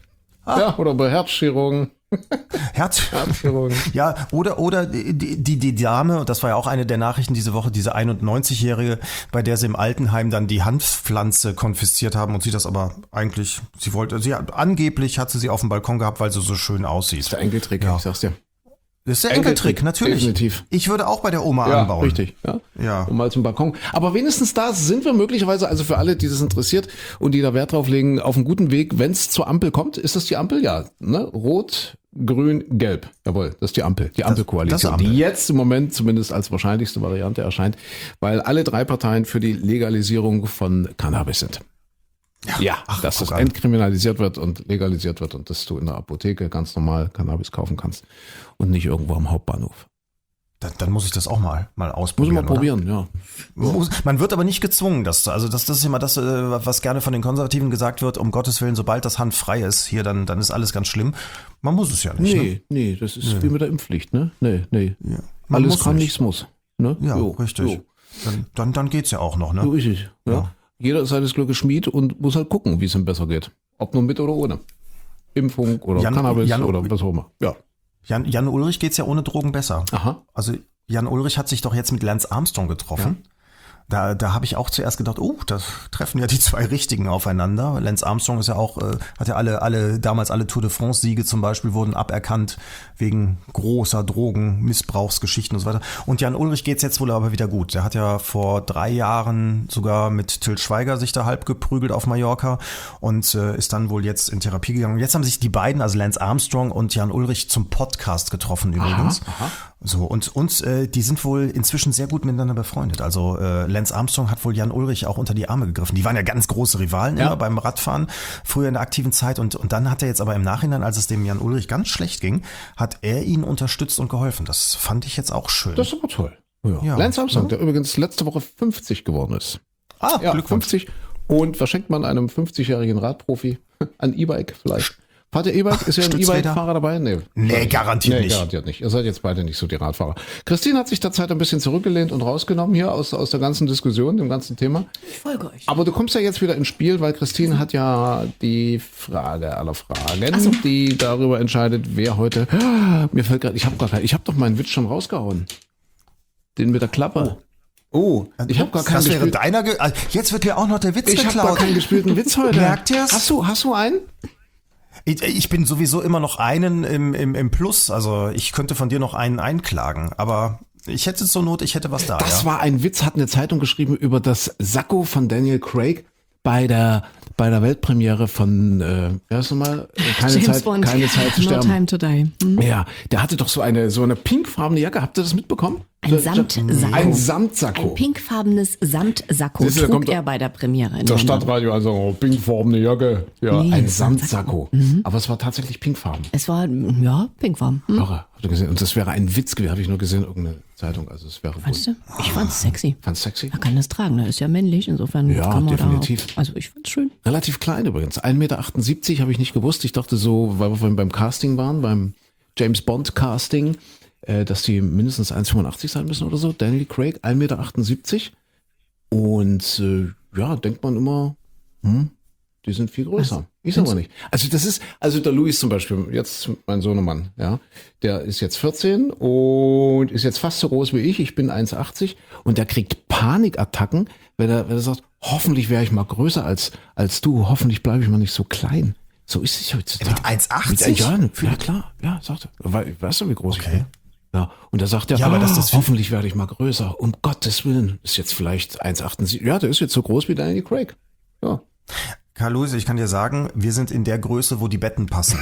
Ja, oder über Herzchirurgen. Herz. Herzchirurgen. Ja, oder oder die, die, die Dame, und das war ja auch eine der Nachrichten diese Woche, diese einundneunzigjährige, bei der sie im Altenheim dann die Hanfpflanze konfisziert haben und sie das aber eigentlich, sie wollte, sie hat, angeblich hat sie sie auf dem Balkon gehabt, weil sie so schön aussieht. Der Enkeltrick, Ja. ich sag's dir. Das ist der Enkeltrick, Enkeltrick, natürlich. definitiv. Ich würde auch bei der Oma Ja, anbauen. richtig. Ja. Ja. Und mal zum Balkon. Aber wenigstens da sind wir möglicherweise, also für alle, die das interessiert und die da Wert drauf legen, auf einem guten Weg, wenn es zur Ampel kommt. Ist das die Ampel? Ja. Ne? Rot, Grün, Gelb. Jawohl, das ist die Ampel. Die Ampelkoalition, das ist Ampel. die jetzt im Moment zumindest als wahrscheinlichste Variante erscheint, weil alle drei Parteien für die Legalisierung von Cannabis sind. Ja, Ach, dass das guck an. entkriminalisiert wird und legalisiert wird und dass du in der Apotheke ganz normal Cannabis kaufen kannst und nicht irgendwo am Hauptbahnhof. Dann, dann muss ich das auch mal, mal Muss ausprobieren. man mal probieren, ja. Oder? Muss, man wird aber nicht gezwungen, das, also das, das ist immer das, äh, was gerne von den Konservativen gesagt wird, um Gottes Willen, sobald das Hand frei ist, hier, dann, dann ist alles ganz schlimm. Man muss es ja nicht. Nee, nee, das ist wie mit der Impfpflicht, ne? Nee, nee. Ne? Ja. Man Alles muss kann, nicht. nichts muss. Ne? Ja, Jo, richtig. jo. Dann, dann, dann geht's ja auch noch, ne? So ist es. Ja. Ja. Jeder ist seines Glückes Schmied und muss halt gucken, wie es ihm besser geht. Ob nur mit oder ohne. Impfung oder Jan- Cannabis Jan- oder was auch immer. Ja. Jan, Jan Ulrich geht's ja ohne Drogen besser. Aha. Also Jan Ulrich hat sich doch jetzt mit Lance Armstrong getroffen. Da, da habe ich auch zuerst gedacht, oh, da treffen ja die zwei Richtigen aufeinander. Lance Armstrong ist ja auch, äh, hat ja alle, alle, damals alle Tour de France Siege zum Beispiel wurden aberkannt wegen großer Drogen, Missbrauchsgeschichten und so weiter. Und Jan Ulrich geht's jetzt wohl aber wieder gut. Der hat ja vor drei Jahren sogar mit Till Schweiger sich da halb geprügelt auf Mallorca und äh, ist dann wohl jetzt in Therapie gegangen. Und jetzt haben sich die beiden, also Lance Armstrong und Jan Ulrich, zum Podcast getroffen übrigens. aha. So, und, und äh, die sind wohl inzwischen sehr gut miteinander befreundet. Also äh, Lance Armstrong hat wohl Jan Ullrich auch unter die Arme gegriffen. Die waren ja ganz große Rivalen Ja. immer beim Radfahren, früher in der aktiven Zeit. Und, und dann hat er jetzt aber im Nachhinein, als es dem Jan Ullrich ganz schlecht ging, hat er ihn unterstützt und geholfen. Das fand ich jetzt auch schön. Das ist aber toll. Ja. Ja. Lance Armstrong, Ja. der übrigens letzte Woche fünfzig geworden ist. ah, Ja, Glückwunsch. fünfzig. Und was schenkt man einem fünfzigjährigen Radprofi? Ein E-Bike vielleicht. Fahrt ihr E-Bike? Ist ja ein Stützräder? E-Bike-Fahrer dabei? Nee, Nee, garantiert nee, nicht. garantiert nicht. Ihr seid jetzt beide nicht so die Radfahrer. Christine hat sich derzeit ein bisschen zurückgelehnt und rausgenommen hier aus, aus der ganzen Diskussion, dem ganzen Thema. Ich folge euch. Aber du kommst ja jetzt wieder ins Spiel, weil Christine hat ja die Frage aller Fragen, so. die darüber entscheidet, wer heute... Mir fällt gerade, ich habe gar kein, ich habe doch meinen Witz schon rausgehauen. Den mit der Klappe. Oh, ich habe gar keinen Das wäre gespielt. deiner. Ge also jetzt wird dir auch noch der Witz Ich habe gar geklaut. keinen gespielten Witz heute. Merkt ihr's? Hast du, hast du einen? Ich, ich bin sowieso immer noch einen im, im, im Plus. Also ich könnte von dir noch einen einklagen. Aber ich hätte zur Not, ich hätte was da. Das ja. war ein Witz, hat eine Zeitung geschrieben über das Sakko von Daniel Craig bei der bei der Weltpremiere von, äh, wie heißt nochmal? Keine James Zeit, Bond. keine Zeit zu No sterben. time to die. Hm? Ja, der hatte doch so eine so eine pinkfarbene Jacke. Habt ihr das mitbekommen? Ein So- Samtsacko. Ein Samtsacko. Ein pinkfarbenes Samtsacko Siehst du, da trug kommt er bei der Premiere. in Das London. Stadtradio, also oh, pinkfarbene Jacke. Ja, Nee, ein Samtsacko. Samtsacko. Aber es war tatsächlich pinkfarben. Es war, ja, pinkfarben. Hm? Irre, habt ihr gesehen? Und das wäre ein Witz gewesen, habe ich nur gesehen, irgendeine Zeitung. Also es wäre Fandst wohl. du? Ich fand's sexy. Fand's sexy? Er kann das tragen, er ist ja männlich, insofern Ja, kann man definitiv. da. Also ich fand's schön. Relativ klein übrigens. ein Meter achtundsiebzig habe ich nicht gewusst. Ich dachte so, weil wir vorhin beim Casting waren, beim James Bond Casting, äh, dass die mindestens eins Komma fünfundachtzig sein müssen oder so. Daniel Craig, ein Meter achtundsiebzig. Und äh, ja, denkt man immer, hm, die sind viel größer. Ist aber nicht. Also das ist, also der Luis zum Beispiel, jetzt mein Sohnemann, ja, der ist jetzt vierzehn und ist jetzt fast so groß wie ich. Ich bin eins Komma achtzig und der kriegt Panikattacken, wenn er, wenn er sagt, hoffentlich wäre ich mal größer als, als du, hoffentlich bleibe ich mal nicht so klein. So ist es heutzutage. Mit eins Komma achtzig? Ja, ja, klar, ja, sagt er. We- Weißt du, wie groß ich bin? Ja, und da sagt er, Ja, aber dass das- hoffentlich werde ich mal größer. Um Gottes Willen. Ist jetzt vielleicht eins Komma achtundsiebzig. Ja, der ist jetzt so groß wie Daniel Craig. Ja. Karl-Louis, ich kann dir sagen, wir sind in der Größe, wo die Betten passen.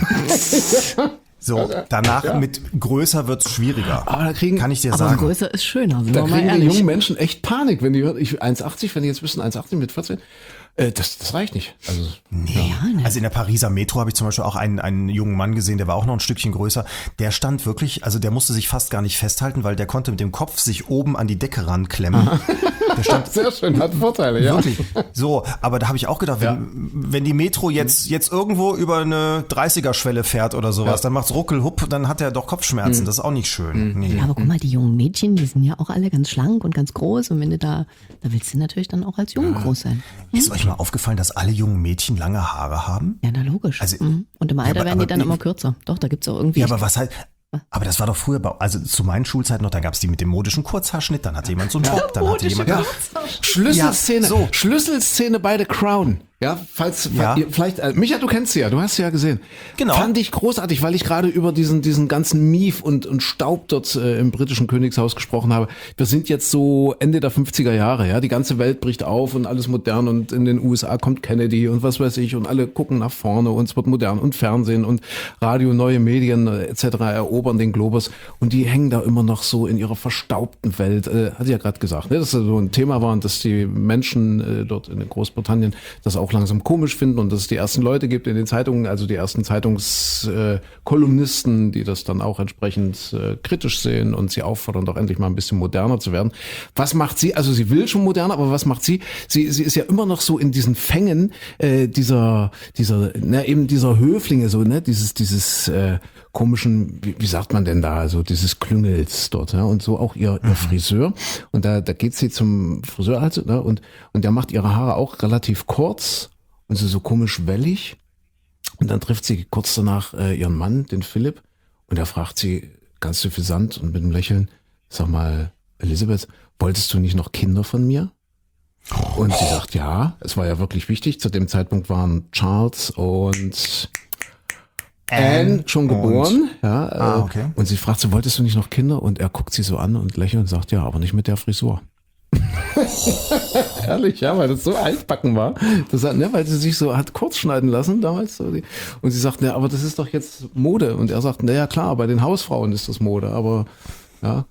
So, danach mit größer wird's schwieriger. Aber da kriegen, Kann ich dir Aber sagen. größer ist schöner, sind da wir mal kriegen die ehrlich. jungen Menschen echt Panik, wenn die hören, ich eins Komma achtzig, wenn die jetzt wissen, eins Komma achtzig mit vierzehn, äh, das, das reicht nicht. Also, Ja, ne? Also in der Pariser Metro habe ich zum Beispiel auch einen, einen jungen Mann gesehen, der war auch noch ein Stückchen größer. Der stand wirklich, also der musste sich fast gar nicht festhalten, weil der konnte mit dem Kopf sich oben an die Decke ranklemmen. Der stand sehr schön, hat Vorteile, ja. wirklich so, aber da habe ich auch gedacht, wenn, wenn die Metro jetzt, jetzt irgendwo über eine dreißiger-Schwelle fährt oder sowas, dann macht's ruckel, hupp, dann hat er doch Kopfschmerzen. Das ist auch nicht schön. Nee. Ja, aber guck mal, die jungen Mädchen, die sind ja auch alle ganz schlank und ganz groß. Und wenn du da, da willst du natürlich dann auch als Junge groß sein. Ist euch mal aufgefallen, dass alle jungen Mädchen lange Haare haben? Ja, na logisch. Also- Mhm. Und im Alter aber- werden die aber- dann immer kürzer. Doch, da gibt's auch irgendwie. Ja, aber was halt, aber das war doch früher, bei- also zu meinen Schulzeiten noch, da gab's die mit dem modischen Kurzhaarschnitt, dann hatte jemand so einen Bob, dann hatte jemand, ja, Schlüsselszene, Ja, so. Schlüsselszene bei The Crown. Ja, falls, Ja. falls vielleicht, äh, Micha, du kennst sie ja, du hast sie ja gesehen. Genau. Fand ich großartig, weil ich gerade über diesen, diesen ganzen Mief und, und Staub dort äh, im britischen Königshaus gesprochen habe. Wir sind jetzt so Ende der fünfziger Jahre, ja, die ganze Welt bricht auf und alles modern und in den U S A kommt Kennedy und was weiß ich und alle gucken nach vorne und es wird modern und Fernsehen und Radio, neue Medien äh, et cetera erobern den Globus und die hängen da immer noch so in ihrer verstaubten Welt. Äh, hat sie ja gerade gesagt, ne, dass das so ein Thema war und dass die Menschen äh, dort in Großbritannien das auch langsam komisch finden und dass es die ersten Leute gibt in den Zeitungen, also die ersten Zeitungskolumnisten, äh, die das dann auch entsprechend äh, kritisch sehen und sie auffordern, doch endlich mal ein bisschen moderner zu werden. Was macht sie? Also sie will schon moderner, aber was macht sie? Sie, sie ist ja immer noch so in diesen Fängen äh, dieser, dieser, ne, eben dieser Höflinge, so, ne, dieses, dieses äh, komischen, wie, wie sagt man denn da, also dieses Klüngels dort, ja, und so auch ihr, ihr Friseur. Und da, da geht sie zum Friseur also, ne, und, und der macht ihre Haare auch relativ kurz und so, so komisch wellig. Und dann trifft sie kurz danach äh, ihren Mann, den Philipp, und er fragt sie ganz suffisant und mit einem Lächeln, sag mal, Elisabeth, wolltest du nicht noch Kinder von mir? Und sie sagt, ja, es war ja wirklich wichtig. Zu dem Zeitpunkt waren Charles und Anne schon geboren. Ja, äh, Ah, okay. Und sie fragt so, wolltest du nicht noch Kinder? Und er guckt sie so an und lächelt und sagt, ja, aber nicht mit der Frisur. Ehrlich, ja, weil das so altbacken war. Das hat, ne, weil sie sich so hat kurz schneiden lassen damals. So die, und sie sagt, ne, aber das ist doch jetzt Mode. Und er sagt, na ja, klar, bei den Hausfrauen ist das Mode, aber ja,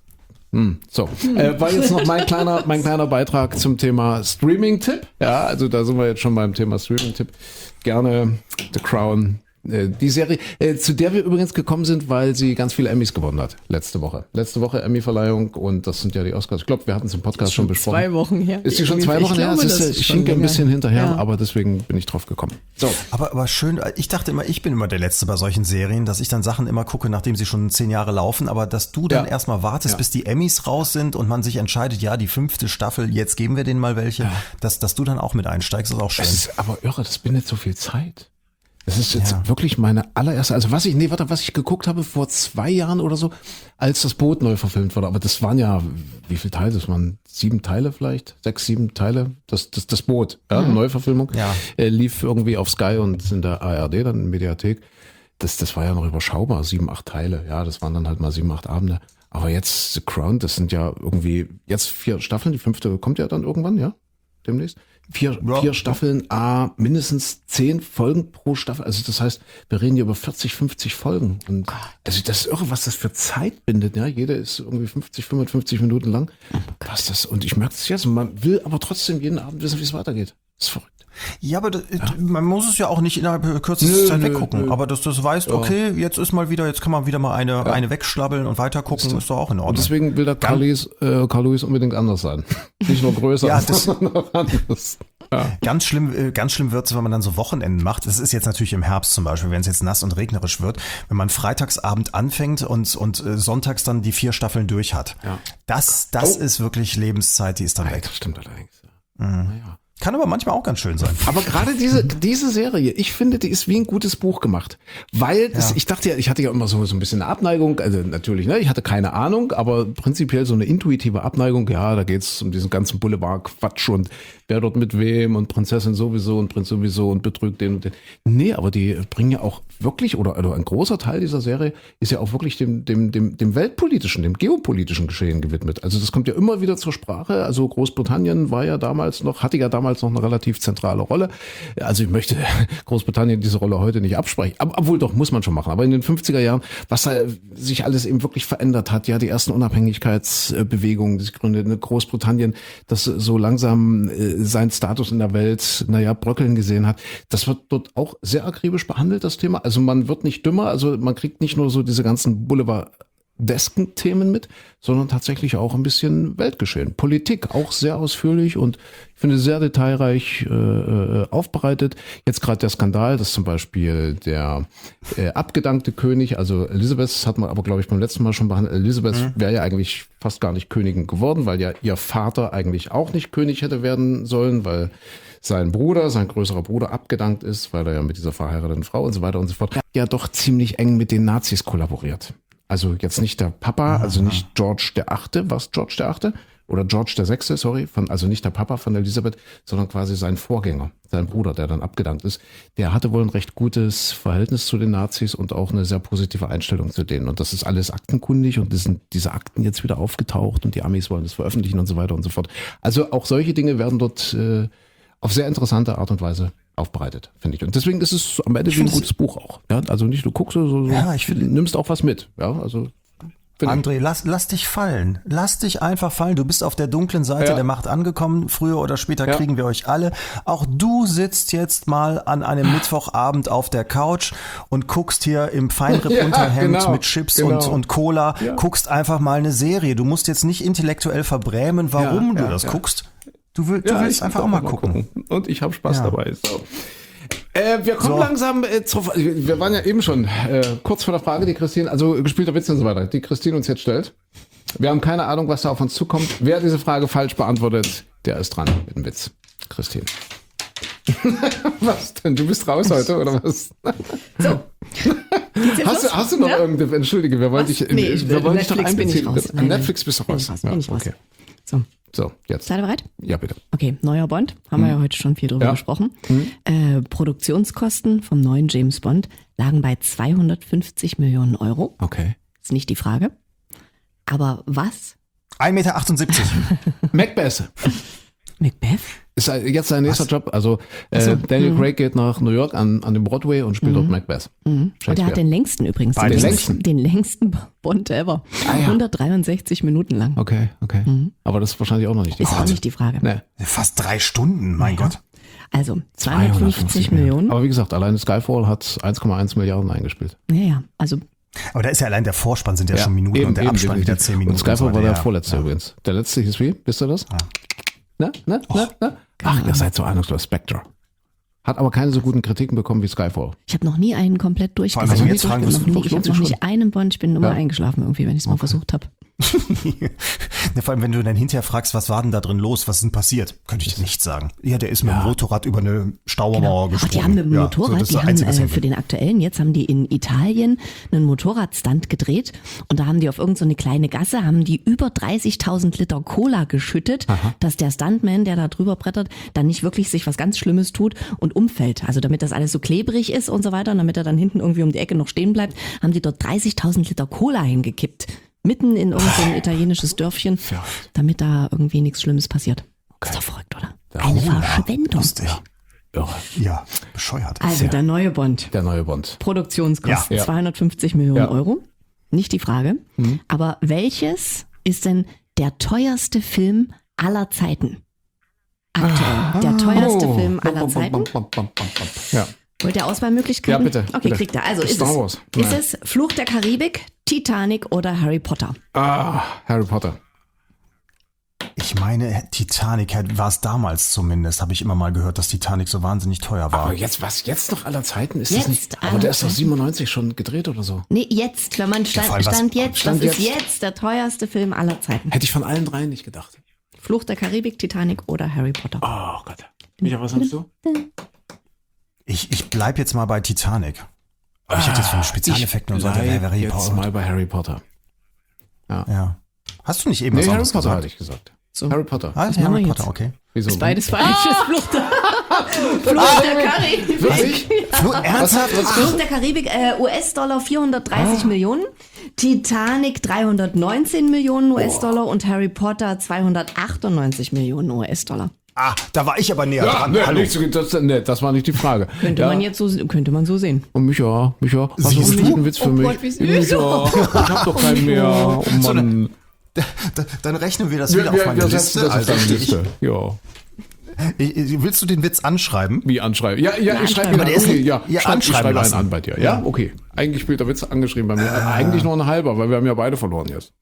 Hm, so, äh, war jetzt noch mein kleiner, mein kleiner Beitrag zum Thema Streaming-Tipp. Ja, also da sind wir jetzt schon beim Thema Streaming-Tipp. Gerne The Crown. Die Serie, äh, zu der wir übrigens gekommen sind, weil sie ganz viele Emmys gewonnen hat, letzte Woche. Letzte Woche Emmy-Verleihung und das sind ja die Oscars. Ich glaube, wir hatten es im Podcast schon besprochen. Zwei Wochen her. Ist die schon zwei Wochen ich her? Glaube, es ist, ich schinke ein bisschen hinterher, ja. aber deswegen bin ich drauf gekommen. So. Aber, aber schön, ich dachte immer, ich bin immer der Letzte bei solchen Serien, dass ich dann Sachen immer gucke, nachdem sie schon zehn Jahre laufen, aber dass du dann Ja. erstmal wartest, Ja. bis die Emmys raus sind und man sich entscheidet, ja, die fünfte Staffel, jetzt geben wir denen mal welche, Ja. dass, dass du dann auch mit einsteigst, ist auch schön. Das ist aber irre, das bindet so viel Zeit. Das ist jetzt Ja. wirklich meine allererste, also was ich, nee, warte, was ich geguckt habe vor zwei Jahren oder so, als das Boot neu verfilmt wurde, aber das waren ja, wie viele Teile, das waren sieben Teile vielleicht, sechs, sieben Teile, das, das, das Boot, ja, Mhm. Neuverfilmung, Ja. äh, lief irgendwie auf Sky und in der A R D, dann in der Mediathek, das, das war ja noch überschaubar, sieben, acht Teile, ja, das waren dann halt mal sieben, acht Abende, aber jetzt The Crown, das sind ja irgendwie, jetzt vier Staffeln, die fünfte kommt ja dann irgendwann, ja, demnächst. Vier, Ja. vier Staffeln, ah, mindestens zehn Folgen pro Staffel. Also das heißt, wir reden hier über vierzig, fünfzig Folgen. Und also das ist irre, was das für Zeit bindet. Ja, jede ist irgendwie fünfzig, fünfundfünfzig Minuten lang. Was das? Und ich merke es jetzt. Man will aber trotzdem jeden Abend wissen, wie es weitergeht. Das ist verrückt. Ja, aber das, man muss es ja auch nicht innerhalb kürzester Nö, Zeit nö, weggucken. nö. Aber dass du das weißt, Ja. okay, jetzt ist mal wieder, jetzt kann man wieder mal eine, eine wegschlabbeln und weiter gucken, ist doch auch in Und Ordnung. deswegen will der Carl Lewis, äh, Carl Lewis unbedingt anders sein. Nicht nur größer, Ja, das- sondern auch anders. Ja. Ganz schlimm, äh, ganz schlimm wird's, wenn man dann so Wochenenden macht. Das ist jetzt natürlich im Herbst zum Beispiel, wenn es jetzt nass und regnerisch wird, wenn man freitagsabend anfängt und, und äh, sonntags dann die vier Staffeln durch hat. Ja. Das, das Oh. ist wirklich Lebenszeit, die ist dann weg. Das stimmt allerdings. Ja. Naja. Kann aber manchmal auch ganz schön sein. Aber gerade diese, diese Serie, ich finde, die ist wie ein gutes Buch gemacht. Weil, das, Ja. ich dachte ja, ich hatte ja immer so, so ein bisschen eine Abneigung, also natürlich, ne, ich hatte keine Ahnung, aber prinzipiell so eine intuitive Abneigung, ja, da geht's um diesen ganzen Boulevard-Quatsch und wer dort mit wem und Prinzessin sowieso und Prinz sowieso und betrügt den und den. Nee, aber die bringen ja auch wirklich, oder, oder ein großer Teil dieser Serie ist ja auch wirklich dem, dem, dem, dem weltpolitischen, dem geopolitischen Geschehen gewidmet. Also das kommt ja immer wieder zur Sprache. Also Großbritannien war ja damals noch, hatte ja damals noch eine relativ zentrale Rolle. Also ich möchte Großbritannien diese Rolle heute nicht absprechen. Ob, obwohl doch, muss man schon machen. Aber in den fünfziger Jahren, was da sich alles eben wirklich verändert hat, ja, die ersten Unabhängigkeitsbewegungen, die sich gründeten, Großbritannien, das so langsam äh, seinen Status in der Welt, naja, bröckeln gesehen hat, das wird dort auch sehr akribisch behandelt, das Thema. Also man wird nicht dümmer, also man kriegt nicht nur so diese ganzen Boulevard desken Themen mit, sondern tatsächlich auch ein bisschen Weltgeschehen. Politik auch sehr ausführlich und ich finde sehr detailreich äh, äh, aufbereitet. Jetzt gerade der Skandal, dass zum Beispiel der äh, abgedankte König, also Elisabeth, das hat man aber glaube ich beim letzten Mal schon behandelt, Elisabeth mhm. wäre ja eigentlich fast gar nicht Königin geworden, weil ja ihr Vater eigentlich auch nicht König hätte werden sollen, weil sein Bruder, sein größerer Bruder abgedankt ist, weil er ja mit dieser verheirateten Frau und so weiter und so fort, ja doch ziemlich eng mit den Nazis kollaboriert. Also jetzt nicht der Papa, also nicht George der Achte, was George der Achte? Oder George der Sechste, sorry, von, also nicht der Papa von Elisabeth, sondern quasi sein Vorgänger, sein Bruder, der dann abgedankt ist. Der hatte wohl ein recht gutes Verhältnis zu den Nazis und auch eine sehr positive Einstellung zu denen. Und das ist alles aktenkundig und das sind diese Akten jetzt wieder aufgetaucht und die Amis wollen das veröffentlichen und so weiter und so fort. Also auch solche Dinge werden dort äh, auf sehr interessante Art und Weise aufbereitet, finde ich. Und deswegen ist es am Ende wie ein gutes Buch auch. Ja, also nicht, du guckst so, so Ja, ich finde- nimmst auch was mit. Ja, also André, lass, lass dich fallen. Lass dich einfach fallen. Du bist auf der dunklen Seite Ja. der Macht angekommen. Früher oder später Ja. kriegen wir euch alle. Auch du sitzt jetzt mal an einem Mittwochabend auf der Couch und guckst hier im Feinripp-Unterhemd Ja, genau, mit Chips genau. und, und Cola. Ja. Guckst einfach mal eine Serie. Du musst jetzt nicht intellektuell verbrämen, warum Ja, du ja, das ja. guckst. Du, will, du ja, willst ich einfach will auch mal gucken. Und ich habe Spaß Ja. dabei. So. Äh, wir kommen So. langsam äh, zur, wir wir waren ja eben schon äh, kurz vor der Frage, die Christine, also gespielter Witz und so weiter, die Christine uns jetzt stellt. Wir haben keine Ahnung, was da auf uns zukommt. Wer diese Frage falsch beantwortet, der ist dran mit dem Witz. Christine. Was denn? Du bist raus heute, oder was? So. Geht's jetzt Hast du, los? hast du noch Ja? irgendeine, entschuldige, wir wollen Was? dich, Nee, ich- wir wollen dich doch Netflix bin ich einbeziehen. raus. An Nein, nein. Netflix bist du Bin raus. ich raus, Ja, bin ich raus. okay. So, So, jetzt. seid ihr bereit? Ja, bitte. Okay, neuer Bond, haben wir ja heute schon viel drüber Ja. gesprochen. Äh, Produktionskosten vom neuen James Bond lagen bei zweihundertfünfzig Millionen Euro. Okay. Ist nicht die Frage. Aber was? ein Meter achtundsiebzig. Macbeth. Macbeth? Ist jetzt sein nächster Job. Also äh, Daniel Craig geht nach New York an, an den Broadway und spielt dort Macbeth. Und der hat den längsten übrigens. Den Den längsten? Den längsten Bond ever. Ah, ja. hundertdreiundsechzig Minuten lang. Okay, okay. Aber das ist wahrscheinlich auch noch nicht die Ist auch Frage. nicht die Frage. Nee. Fast drei Stunden, mein Ja. Gott. Also zweihundertfünfzig Millionen. Aber wie gesagt, alleine Skyfall hat eins Komma eins Milliarden eingespielt. Ja, ja. Also Aber da ist ja allein der Vorspann sind ja, schon Minuten und der Abspann wieder definitiv. zehn Minuten. Und Skyfall so war weiter, der ja. vorletzte Ja. übrigens. Der letzte hieß wie? Wisst ihr das? Ne? Ne? Ne? Ne? Ach, ihr seid so ahnungslos. Spectre. Hat aber keine so guten Kritiken bekommen wie Skyfall. ich habe noch nie einen komplett Vor allem, durchgesehen. wenn du jetzt fragen noch wirst, nie. lohnt Ich habe sich noch schon. nicht einen Bond. Ich bin immer Ja. eingeschlafen irgendwie, wenn ich es mal versucht habe. Ja, vor allem, wenn du dann hinterher fragst, was war denn da drin los, was ist denn passiert, könnte ich dir nicht sagen. Ja, der ist mit dem Motorrad über eine Stauermauer Ach, gesprungen. die haben mit dem Ja, Motorrad, so, das ist die das haben Einzige, was äh, hängen für blieb. den aktuellen, jetzt haben die in Italien einen Motorradstunt gedreht und da haben die auf irgendeine so eine kleine Gasse, haben die über dreißigtausend Liter Cola geschüttet, dass der Stuntman, der da drüber brettert, dann nicht wirklich sich was ganz Schlimmes tut und umfällt. Also damit das alles so klebrig ist und so weiter und damit er dann hinten irgendwie um die Ecke noch stehen bleibt, haben die dort dreißigtausend Liter Cola hingekippt. Mitten in irgendein italienisches Dörfchen, damit da irgendwie nichts Schlimmes passiert. Ist doch verrückt, oder? Eine Cola. Verschwendung. Lustig. Ja, Ja, bescheuert. Also der neue Bond. der neue Bond. Produktionskosten Ja. zweihundertfünfzig Millionen Ja. Euro. Nicht die Frage. Aber welches ist denn der teuerste Film aller Zeiten? Aktuell. Der teuerste Oh. Film aller Zeiten. Ja. Wollt ihr Auswahlmöglichkeiten? Ja, bitte, Okay, bitte. kriegt ihr. Also ist Star es, Wars. ist Nein. es Fluch der Karibik, Titanic oder Harry Potter? Ah, Harry Potter. Ich meine, Titanic war es damals zumindest, habe ich immer mal gehört, dass Titanic so wahnsinnig teuer war. Aber jetzt, was jetzt noch aller Zeiten? Ist Jetzt das nicht, aber aller der ist doch Zeiten? siebenundneunzig schon gedreht oder so. Nee, jetzt, wenn man stand, vor allem was- stand jetzt, Stand das ist jetzt. jetzt der teuerste Film aller Zeiten. Hätte ich von allen dreien nicht gedacht. Fluch der Karibik, Titanic oder Harry Potter? Oh Gott. Micha, was sagst du? Ich, ich bleib jetzt mal bei Titanic. Aber ich hätte jetzt von den Spezialeffekten und so weiter. bleib Harry jetzt Potter. mal bei Harry Potter. Ja. Hast du nicht eben Nee, was Harry anderes Potter gesagt? hatte ich gesagt. So. Harry Potter. Ah, ist Ja, Harry jetzt. Potter, okay. Wieso? Ist beides falsches. Fluch der, Fluch der Karibik. Wirklich? Flo, ernsthaft? Fluch der Karibik, äh, U S-Dollar vierhundertdreißig Millionen, Titanic dreihundertneunzehn Millionen U S-Dollar und Harry Potter zweihundertachtundneunzig Millionen U S-Dollar. Ah, da war ich aber näher Ja, dran. nee, Hallo. nicht so, das, nee, das war nicht die Frage. Könnte ja. man jetzt so, könnte man so sehen. Und Micha, Micha, hast du Siehst nicht du? einen Witz für Oh mich? Gott, wie süß. Micha, ich hab doch keinen mehr. Oh So eine- Mann. Da, dann rechnen wir das Wir, wieder wir, auf meine wir Liste. setzen das auf Also, deine ich, Liste. Ja. ich, ich, willst du den Witz anschreiben? Wie anschreiben? Ja, ja, ich schreibe anschreiben. ihn Aber an. der ist Okay, nicht- ja, ja, Stopp, ich anschreiben schreibe lassen. einen an bei dir. Ja, okay. Eigentlich spielt der Witz angeschrieben bei mir. Eigentlich nur ein halber, weil wir haben ja beide verloren jetzt.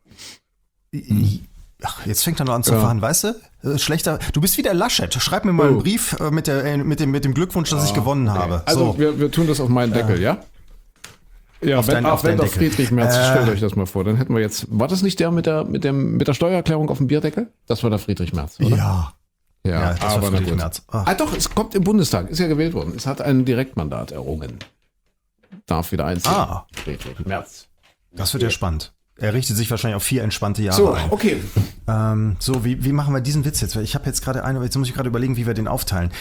Ach, jetzt fängt er noch an zu Ja. fahren, weißt du? Äh, Schlechter. Du bist wie der Laschet. Schreib mir mal einen Oh. Brief äh, mit, der, äh, mit, dem, mit dem Glückwunsch, dass ich gewonnen habe. Also so. wir, wir tun das auf meinen Deckel, ja? Ja, Auf wenn, deinen- auch auf wenn deinen der Deckel. Friedrich Merz, Äh. stellt euch das mal vor, dann hätten wir jetzt, war das nicht der mit der, mit dem, mit der Steuererklärung auf dem Bierdeckel? Das war der Friedrich Merz, oder? Ja. Ja, Ja, das war aber na Friedrich gut. Merz. Ach. Ah, doch, es kommt im Bundestag, ist ja gewählt worden. Es hat ein Direktmandat errungen. Darf wieder einziehen. Ah. Friedrich Merz. Das wird ja spannend. Er richtet sich wahrscheinlich auf vier entspannte Jahre So, ein. okay. Ähm, so, wie, wie machen wir diesen Witz jetzt? Weil ich habe jetzt gerade eine, jetzt muss ich gerade überlegen, wie wir den aufteilen.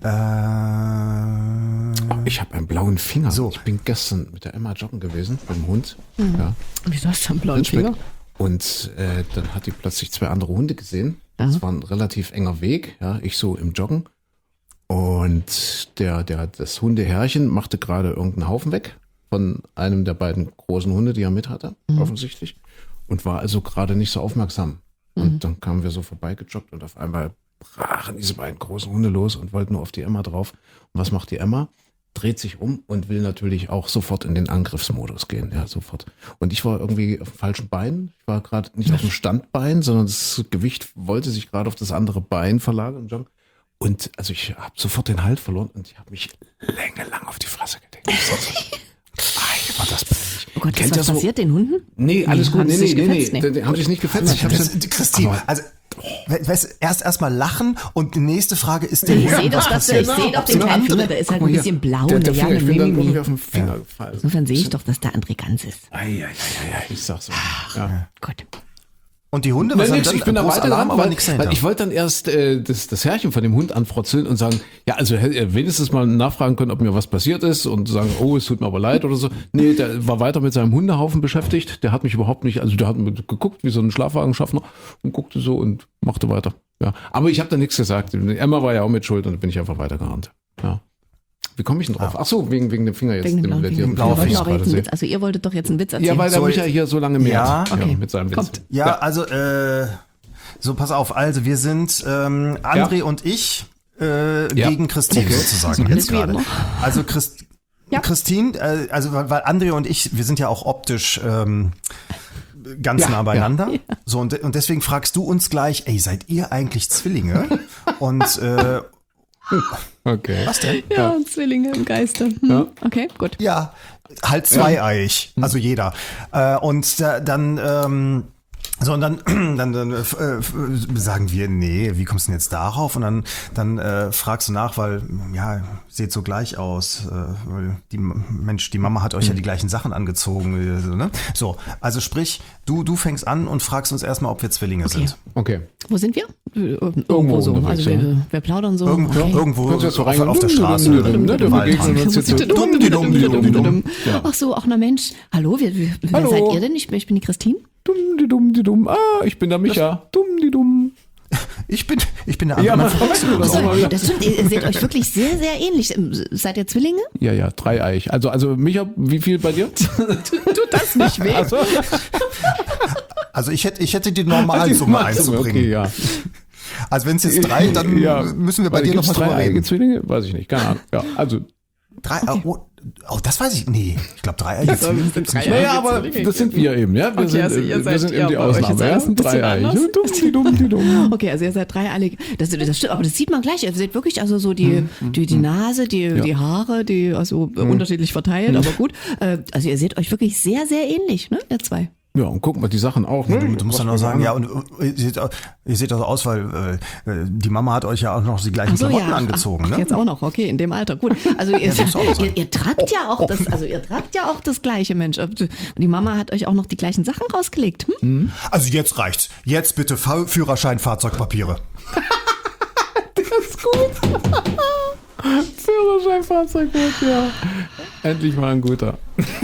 Äh, Ich habe einen blauen Finger. So. Ich bin gestern mit der Emma joggen gewesen, mit dem Hund. Ja, Wieso hast du einen blauen Rindspeck. Finger? Und äh, dann hat die plötzlich zwei andere Hunde gesehen. Aha. Das war ein relativ enger Weg, ja, ich so im Joggen. Und der, der, das Hundeherrchen machte gerade irgendeinen Haufen weg von einem der beiden großen Hunde, die er mit hatte, offensichtlich. Und war also gerade nicht so aufmerksam. Und dann kamen wir so vorbeigejoggt und auf einmal brachen diese beiden großen Hunde los und wollten nur auf die Emma drauf. Und was macht die Emma? Dreht sich um und will natürlich auch sofort in den Angriffsmodus gehen, ja, sofort. Und ich war irgendwie auf dem falschen Bein. Ich war gerade nicht auf dem Standbein, sondern das Gewicht wollte sich gerade auf das andere Bein verlagern. Und also ich habe sofort den Halt verloren und ich habe mich längelang auf die Fresse gelegt. Ai, war das peinlich. Oh Gott, ist Kennt was ihr so- passiert den Hunden? Nee, alles gut. haben Nee, sie nee, sich nee, gefetzt? nee. Nee. Die Haben sich nicht gefetzt. Ich hab's das, dann, Christine, aber- also we- weißt, erst erstmal lachen und die nächste Frage ist der Ich Hund, sehe doch, was dass der, ich passiert? sehe doch Ob den so eine kleinen andere- Finger, der ist halt Guck ein mal bisschen hier. blau. Der, der ne? Finger, Ja, ich bin dann Mimimi. irgendwie auf den Finger gefallen. Insofern sehe ich doch, dass der André ganz ist. Ei, ei, ei, ei, ich sag's so. Ja. Gut. Und die Hunde, Nein, was nix, dann? ich bin da Großer Alarm, weitergerannt, aber weil, nichts weil dahinter. ich wollte dann erst äh, das, das Herrchen von dem Hund anfrotzeln und sagen, ja, also hätte er wenigstens mal nachfragen können, ob mir was passiert ist und sagen, oh, es tut mir aber leid oder so. Nee, der war weiter mit seinem Hundehaufen beschäftigt. Der hat mich überhaupt nicht, also der hat geguckt wie so ein Schlafwagenschaffner und guckte so und machte weiter. Ja, aber ich habe da nichts gesagt. Emma war ja auch mit schuld und dann bin ich einfach weitergerannt. Ja. Wie komme ich denn drauf? Ach so, wegen, wegen dem Finger jetzt. Wegen dem dem blauen plädierten Finger. blauen Finger, Wir den wollten ich auch gerade jetzt einen sehe. Witz, also ihr wolltet doch jetzt einen Witz erzählen. Ja, weil der So, Micha hier so lange mehrt. ja, okay. mit seinem Witz. Kommt. Ja, Ja. also, äh, so pass auf. Also, wir sind ähm, André und ich äh, Ja. gegen Christine Okay. sozusagen Alles jetzt wie gerade. immer. Also, Christ Ja. Christine, äh, also, weil, weil André und ich, wir sind ja auch optisch ähm, ganz Ja, nah beieinander. So, und, und deswegen fragst du uns gleich, ey, seid ihr eigentlich Zwillinge? Und äh, Okay. was denn? Ja, Zwillinge im Geiste. Hm. Ja. Okay, gut. Ja, halt zweieiig, also jeder. Äh, und da, dann, ähm, so und dann, dann, dann äh, f- sagen wir, nee, wie kommst du denn jetzt darauf? Und dann, dann äh, fragst du nach, weil, ja, seht so gleich aus. Äh, weil die Mensch, die Mama hat euch ja die gleichen Sachen angezogen. So, ne? So, also sprich, du, du fängst an und fragst uns erstmal, ob wir Zwillinge Okay. sind. Okay. Wo sind wir? Äh, Irgendwo so. unterwegs, Also wir, ja. wir plaudern so. Irgendwo, Okay. irgendwo Kannst du jetzt so auf, reingehen? auf der Straße. Dum, dum, dum, ne? im Wir Wald. begegnen uns jetzt so. Dumm, die dumm, die dumm, die dumm. Ja. Ach so, auch na Mensch. Hallo, wer, wer, wer Hallo. seid ihr denn? Ich, ich bin die Christine. Dumm, die dumm, die dumm. Ah, ich bin der Micha. Dumm, die dumm. Ich bin, ich bin der andere. Ja, mein man Freund. verwechselt das So. auch mal wieder. Das stimmt, ihr seht euch wirklich sehr, sehr ähnlich. Ähm, Seid ihr Zwillinge? Ja, ja, dreieich. Also, also Micha, wie viel bei dir? Tut das nicht weh? Also, Also ich hätte, ich hätte die Normalsumme einzubringen. Okay, ja. Also wenn es jetzt drei, dann ja. müssen wir bei Weil dir gibt's nochmal drüber dreieige reden. Zwillinge? Weiß ich nicht, keine Ahnung. Ja, also, Drei, oh, oh, das weiß ich. Nee, ich glaube dreieige Zwillinge gibt's nicht. naja, aber das sind wir eben, ja. Wir Okay, sind, also ihr wir seid- sind ja, eben die bei euch ist Ausnahme, ja. alles ein bisschen Dreieich. anders. Dumm, die dumm, die dumm. Okay, also ihr seid dreieilig. Das, das stimmt, aber das sieht man gleich. Ihr seht wirklich also so die, die, die Nase, die, die Haare, die also äh, unterschiedlich verteilt, aber gut. Äh, Also ihr seht euch wirklich sehr, sehr ähnlich, ne? Ihr zwei. Ja, und guck mal, die Sachen auch. Ne? Du, du musst dann auch sagen, ja, und äh, ihr seht, auch- ihr seht auch so aus, weil äh, die Mama hat euch ja auch noch die gleichen Ach so, Klamotten ja. angezogen, Ach, ne? jetzt auch noch, okay, in dem Alter. Gut. Also ihr, das muss auch noch sein. ihr, ihr tragt ja auch das, also ihr tragt ja auch das gleiche, Mensch. Und die Mama hat euch auch noch die gleichen Sachen rausgelegt. Hm? Also jetzt reicht's. Jetzt bitte Fa- Führerschein, Fahrzeugpapiere. Führerschein, Fahrzeugwert, ja. Endlich mal ein guter.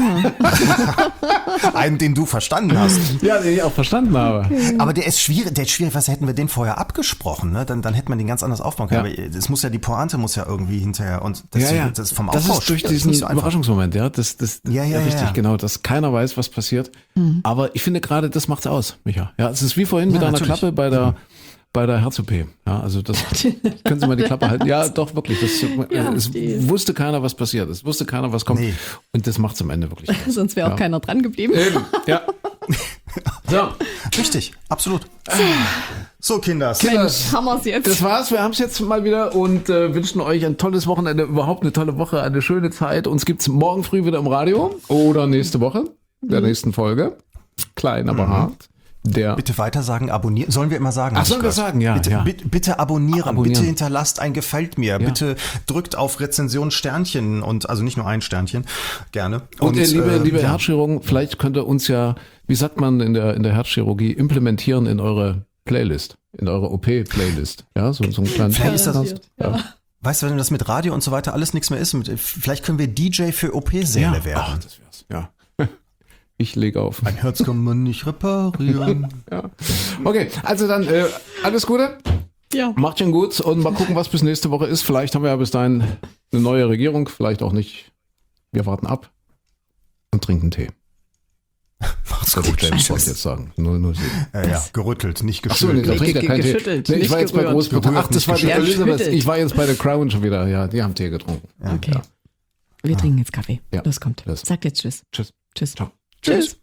Einen, den du verstanden hast. Ja, den ich auch verstanden habe. Aber der ist schwierig, der ist schwierig, was hätten wir den vorher abgesprochen, ne? Dann, dann hätte man den ganz anders aufbauen können. Ja. Aber es muss ja, die Pointe muss ja irgendwie hinterher und das, Ja, ja. das vom das Aufbau ist durch schwierig, diesen nicht so einfach. Überraschungsmoment, ja. Das, das, Ja, ja, richtig, ja. genau, dass keiner weiß, was passiert. Aber ich finde gerade, das macht's aus, Micha. Ja, es ist wie vorhin mit Ja, einer natürlich. Klappe bei der, bei der Herz-O P. Ja, also das, können Sie mal die Klappe halten? Ja, doch, wirklich. Das, Ja, es die- wusste keiner, was passiert. Es wusste keiner, was kommt. Nee. Und das macht's am Ende wirklich aus. Sonst wäre auch Ja. keiner dran geblieben. Eben, ja. So, Richtig, absolut. So, Kinders. Mensch, haben wir's jetzt. das war's. Wir haben es jetzt mal wieder und äh, wünschen euch ein tolles Wochenende, überhaupt eine tolle Woche, eine schöne Zeit. Uns gibt's morgen früh wieder im Radio oder nächste Woche, der nächsten Folge. Klein, aber hart. Der Bitte weiter sagen, abonnieren. Sollen wir immer sagen? Ach, hab ich sollen wir gehört. sagen? Ja, Bitte, ja. bitte, bitte abonnieren. Abonnieren. Bitte hinterlasst ein Gefällt mir. Bitte drückt auf Rezension Sternchen und also nicht nur ein Sternchen. Gerne. Und, äh, liebe, äh, liebe ja. Herzchirurgen, vielleicht könnt ihr uns ja, wie sagt man in der, in der Herzchirurgie, implementieren in eure Playlist, in eure O P-Playlist. Ja, so, so einen kleinen Vielleicht ist das- Podcast. Ja. Weißt du, wenn das mit Radio und so weiter alles nichts mehr ist, mit, vielleicht können wir D J für O P-Säle Ja. werden. Ach, das wär's. Ja. Ich lege auf. Ein Herz kann man nicht reparieren. Ja. Okay, also dann äh, alles Gute. Ja. Macht schon gut und mal gucken, was bis nächste Woche ist. Vielleicht haben wir ja bis dahin eine neue Regierung, vielleicht auch nicht. Wir warten ab und trinken Tee. Macht's Das wollte gut. ich jetzt sagen. null null sieben. Ja, ja, gerüttelt, nicht Achso, nee, geschüttelt. da trinkt er Ge- keinen Tee. geschüttelt, Nee, ich nicht war jetzt bei gerührt. Großbritannien. Ach, das war die Gerührt, nicht Elizabeth. geschüttelt. Ich war jetzt bei der Crown schon wieder. Ja, die haben Tee getrunken. Okay. Wir trinken jetzt Kaffee. Ja. Los, kommt. Los. Sagt jetzt Tschüss. Tschüss. Tschüss. Ciao. Tschüss.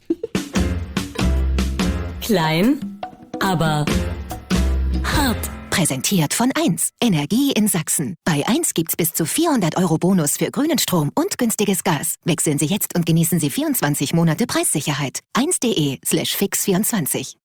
Klein, aber hart. Präsentiert von eins. Energie in Sachsen. Bei eins gibt's bis zu vierhundert Euro Bonus für grünen Strom und günstiges Gas. Wechseln Sie jetzt und genießen Sie vierundzwanzig Monate Preissicherheit. eins punkt de slash fix vierundzwanzig.